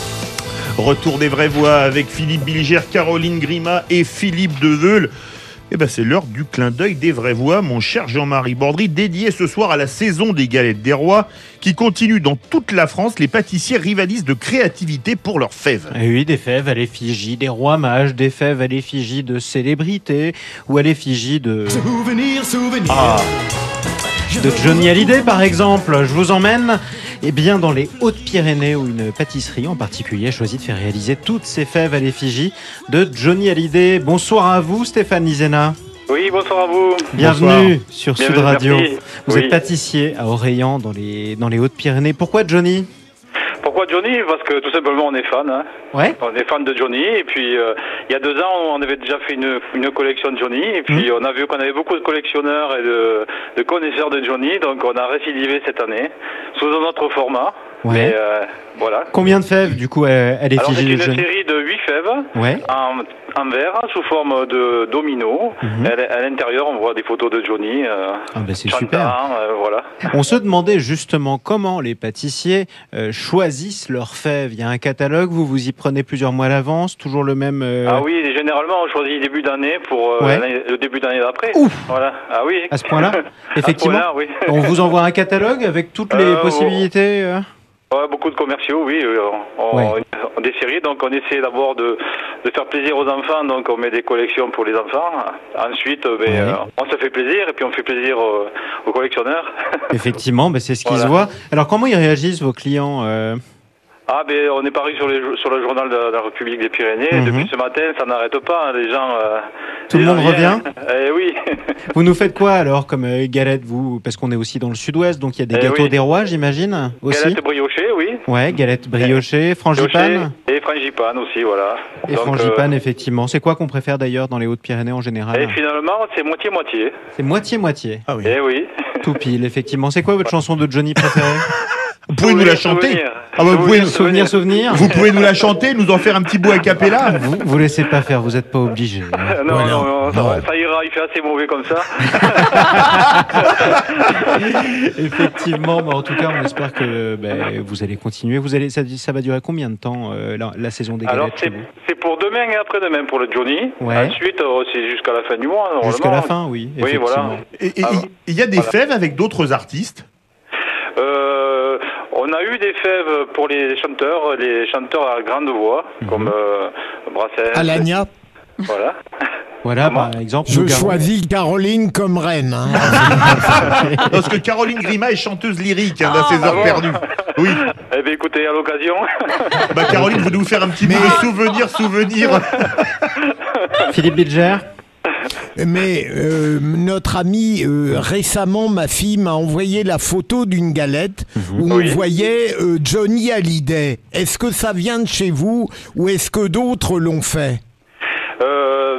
Retour des vraies voix avec Philippe Bilger, Caroline Grima et Philippe Deveul. Eh ben c'est l'heure du clin d'œil des vraies voix, mon cher Jean-Marie Bordry, dédié ce soir à la saison des galettes des rois, qui continue dans toute la France. Les pâtissiers rivalisent de créativité pour leurs fèves. Et oui, des fèves à l'effigie des rois mages, des fèves à l'effigie de célébrités, ou à l'effigie de... Souvenir, souvenir. Ah. De Johnny Hallyday, par exemple. Je vous emmène eh bien, dans les Hautes-Pyrénées, où une pâtisserie en particulier a choisi de faire réaliser toutes ses fèves à l'effigie de Johnny Hallyday. Bonsoir à vous, Stéphane Lisena. Oui, bonsoir à vous. Bienvenue bonsoir. Sur Bienvenue, Sud Radio. merci. Vous oui. êtes pâtissier à Orléans, dans les, dans les Hautes-Pyrénées. Pourquoi Johnny ? Pourquoi Johnny ? Parce que tout simplement on est fan. Hein. Ouais. On est fan de Johnny. Et puis euh, il y a deux ans, on avait déjà fait une, une collection de Johnny. Et puis mmh. on a vu qu'on avait beaucoup de collectionneurs et de, de connaisseurs de Johnny. Donc on a récidivé cette année sous un autre format. Ouais. Mais euh, voilà. Combien de fèves du coup à, à l'effigie Alors c'est une de Johnny ? série de huit fèves ouais. en, en verre sous forme de domino. Mmh. À, à l'intérieur, on voit des photos de Johnny. Euh, ah ben c'est chantant, super. Euh, voilà. On se demandait justement comment les pâtissiers euh, choisissent leurs fèves. Il y a un catalogue, vous vous y prenez plusieurs mois à l'avance, toujours le même. Euh... Ah oui, généralement on choisit début d'année pour euh, ouais. le début d'année d'après. Ouf. Voilà. Ah oui. À ce point-là, effectivement. À ce point-là, oui. On vous envoie un catalogue avec toutes les euh, possibilités. Euh... Ouais, beaucoup de commerciaux, oui. On, ouais. on, des séries, donc on essaie d'abord de, de faire plaisir aux enfants, donc on met des collections pour les enfants. Ensuite, ben, ouais. euh, on se fait plaisir et puis on fait plaisir aux, aux collectionneurs. Effectivement, ben c'est ce qui voilà. se voit. Alors comment ils réagissent vos clients euh... Ah ben on est paru sur, les, sur le journal de, de la République des Pyrénées. Mm-hmm. Depuis ce matin, ça n'arrête pas. Hein, les gens. Euh, Tout le monde revient. Eh oui. Vous nous faites quoi alors comme euh, galette vous ? Parce qu'on est aussi dans le Sud-Ouest, donc il y a des eh gâteaux oui. des rois, j'imagine. Aussi. Galette briochée, oui. Ouais, galette briochée, frangipane. Et frangipane aussi, voilà. Et donc, frangipane, euh... effectivement. C'est quoi qu'on préfère d'ailleurs dans les Hautes-Pyrénées en général ? Et finalement, c'est moitié-moitié. C'est moitié-moitié. Ah oui. Eh oui. Tout pile, effectivement. C'est quoi votre chanson de Johnny préférée ? Vous pouvez souvenir, nous la chanter souvenir. Ah bah, vous pouvez souvenir, souvenir. Vous pouvez nous la chanter, nous en faire un petit bout a cappella. Vous, vous laissez pas faire, vous n'êtes pas obligé. Hein. non, voilà. non, non, ça, non. ça ira, il fait assez mauvais comme ça. Effectivement, bah, en tout cas, on espère que bah, vous allez continuer. Vous allez, ça, ça va durer combien de temps euh, la, la saison des galettes ? Alors c'est, c'est pour demain et après-demain pour le Johnny. Ouais. Ensuite, euh, c'est jusqu'à la fin du mois. Jusqu'à la fin, oui. Oui, voilà. Et il ah, y a des voilà. fèves avec d'autres artistes ? Euh, on a eu des fèves pour les chanteurs, les chanteurs à grande voix, mmh. comme euh, Brassens. Alagna. Voilà. Voilà, Comment par exemple. Je choisis Caroline comme reine. Hein. Parce que Caroline Grima est chanteuse lyrique hein, dans ah, ses heures bon. perdues. Oui. Eh bien, écoutez, à l'occasion. Bah, Caroline, vous nous faire un petit Mais... bout de souvenir, souvenir. Philippe Bilger. Mais euh, notre ami, euh, récemment, ma fille m'a envoyé la photo d'une galette mmh. où oui. on voyait euh, Johnny Hallyday. Est-ce que ça vient de chez vous ou est-ce que d'autres l'ont fait ? euh,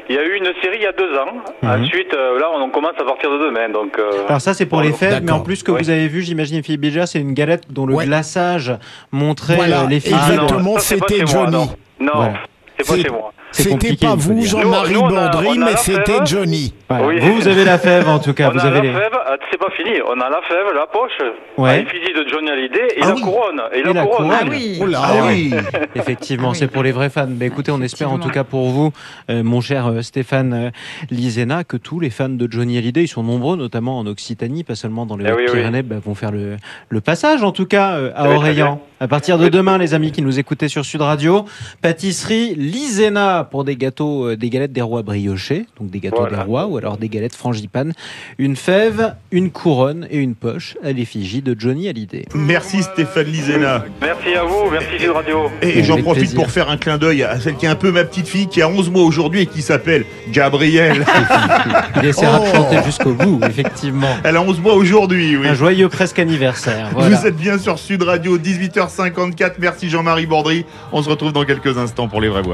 Il y a eu une série il y a deux ans. Mhm. Ensuite, euh, là, on commence à partir de demain. Donc, euh, Alors ça c'est pour les fèves, mais en plus ce que Oui. vous avez vu, j'imagine Philippe Bilger, c'est une galette dont le Ouais. glaçage montrait Voilà, euh, les fibres. exactement, ça, c'est pas c'était chez moi, Johnny. non. Non, Voilà. c'est pas C'est- chez moi. C'est C'était compliqué, pas il faut vous, dire. Jean-Marie Nous, nous, on a- Bondry, on a mais la c'était fève. Johnny. Voilà. Oui. Vous, vous avez la fève en tout cas, On vous a avez la les... fève, ah, c'est pas fini. On a la fève, la poche, Ouais. l'effigie de Johnny Hallyday et Ah la oui. couronne. Et, Et la, la couronne. couronne. Ah oui. Oh là, Ah oui. Effectivement, Ah oui. c'est pour les vrais fans. Mais écoutez, on espère en tout cas pour vous, euh, mon cher euh, Stéphane euh, Lisena, que tous les fans de Johnny Hallyday, ils sont nombreux, notamment en Occitanie, pas seulement dans les Eh oui, Hautes-Pyrénées, bah, vont faire le, le passage, en tout cas, euh, à Oui, très Orléans. À partir de demain, les amis qui nous écoutaient sur Sud Radio, pâtisserie Lisena pour des gâteaux, euh, des galettes des rois briochés, donc des gâteaux Voilà. des rois, ou alors des galettes frangipane, une fève, une couronne et une poche à l'effigie de Johnny Hallyday. Merci Stéphane Lisena. Merci à vous, merci Sud Radio. Et j'en Avec profite plaisir. pour faire un clin d'œil à celle qui est un peu ma petite fille, qui a onze mois aujourd'hui et qui s'appelle Gabrielle. Il essaiera de Oh. chanter jusqu'au bout, effectivement. Elle a onze mois aujourd'hui, oui. Un joyeux presque anniversaire. Voilà. Vous êtes bien sur Sud Radio, dix-huit heures cinquante-quatre. Merci Jean-Marie Bordry. On se retrouve dans quelques instants pour les vraies voix.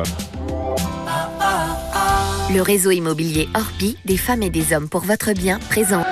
Le réseau immobilier Orpi, des femmes et des hommes pour votre bien, présent.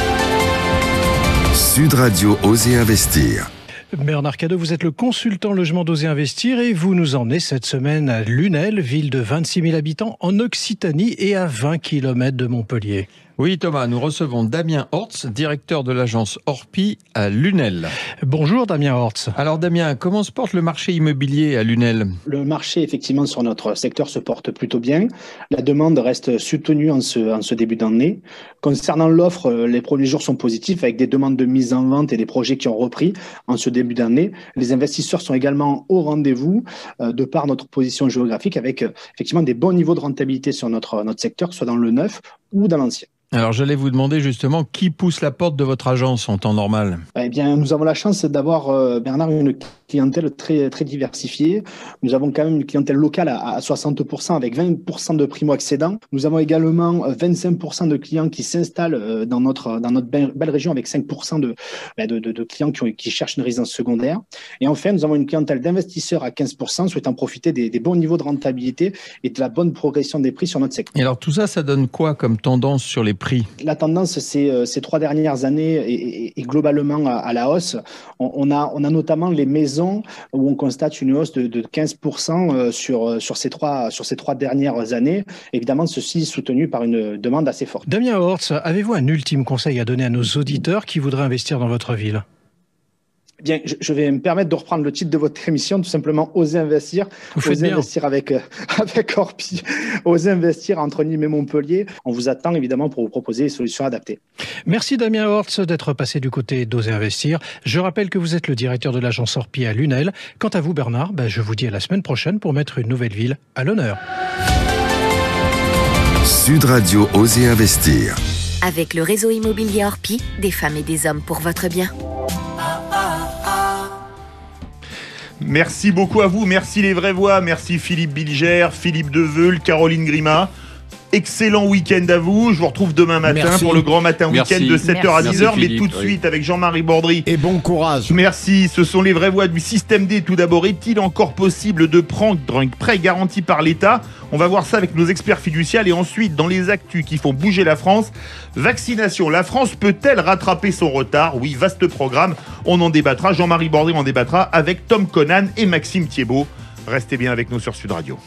Sud Radio Oser Investir. Bernard Cadeau, vous êtes le consultant logement d'Oser Investir et vous nous emmenez cette semaine à Lunel, ville de vingt-six mille habitants en Occitanie et à vingt kilomètres de Montpellier. Oui Thomas, nous recevons Damien Hortz, directeur de l'agence Orpi à Lunel. Bonjour Damien Hortz. Alors Damien, comment se porte le marché immobilier à Lunel ? Le marché, effectivement, sur notre secteur se porte plutôt bien. La demande reste soutenue en ce, en ce début d'année. Concernant l'offre, les premiers jours sont positifs avec des demandes de mise en vente et des projets qui ont repris en ce début d'année. Les investisseurs sont également au rendez-vous euh, de par notre position géographique avec euh, effectivement des bons niveaux de rentabilité sur notre, notre secteur, que ce soit dans le neuf ou dans l'ancien. Alors j'allais vous demander justement qui pousse la porte de votre agence en temps normal ? Eh bien, nous avons la chance d'avoir, euh, Bernard, une clientèle très, très diversifiée. Nous avons quand même une clientèle locale à, à soixante pour cent avec vingt pour cent de primo-accédants. Nous avons également vingt-cinq pour cent de clients qui s'installent euh, dans notre, dans notre belle, belle région avec cinq pour cent de, de, de, de clients qui, ont, qui cherchent une résidence secondaire. Et enfin, nous avons une clientèle d'investisseurs à quinze pour cent souhaitant profiter des, des bons niveaux de rentabilité et de la bonne progression des prix sur notre secteur. Et alors tout ça, ça donne quoi comme tendance sur les prix ? La tendance, c'est euh, ces trois dernières années et, et, et globalement à, à la hausse. On, on, a, on a notamment les maisons où on constate une hausse de, de quinze pour cent sur, sur, ces trois, sur ces trois dernières années. Évidemment, ceci soutenu par une demande assez forte. Damien Hortz, avez-vous un ultime conseil à donner à nos auditeurs qui voudraient investir dans votre ville ? Bien, je, je vais me permettre de reprendre le titre de votre émission, tout simplement Oser investir. Vous faites Oser bien. investir avec, euh, avec Orpi. Oser investir entre Nîmes et Montpellier. On vous attend évidemment pour vous proposer des solutions adaptées. Merci Damien Hortz d'être passé du côté d'Oser Investir. Je rappelle que vous êtes le directeur de l'agence Orpi à Lunel. Quant à vous Bernard, ben, je vous dis à la semaine prochaine pour mettre une nouvelle ville à l'honneur. Sud Radio Oser Investir. Avec le réseau immobilier Orpi, des femmes et des hommes pour votre bien. Merci beaucoup à vous, merci les vraies voix, merci Philippe Bilger, Philippe Deveul, Caroline Grima. Excellent week-end à vous. Je vous retrouve demain matin Merci. pour le grand matin Merci. week-end de sept heures à Merci. dix heures. Merci, Mais tout de Philippe, suite avec Jean-Marie Bordry. Et bon courage. Merci. Ce sont les vraies voix du système D. Tout d'abord, est-il encore possible de prendre un prêt garanti par l'État ? On va voir ça avec nos experts fiduciaires. Et ensuite, dans les actus qui font bouger la France, vaccination. La France peut-elle rattraper son retard ? Oui, vaste programme. On en débattra. Jean-Marie Bordry en débattra avec Tom Conan et Maxime Thiebaud. Restez bien avec nous sur Sud Radio.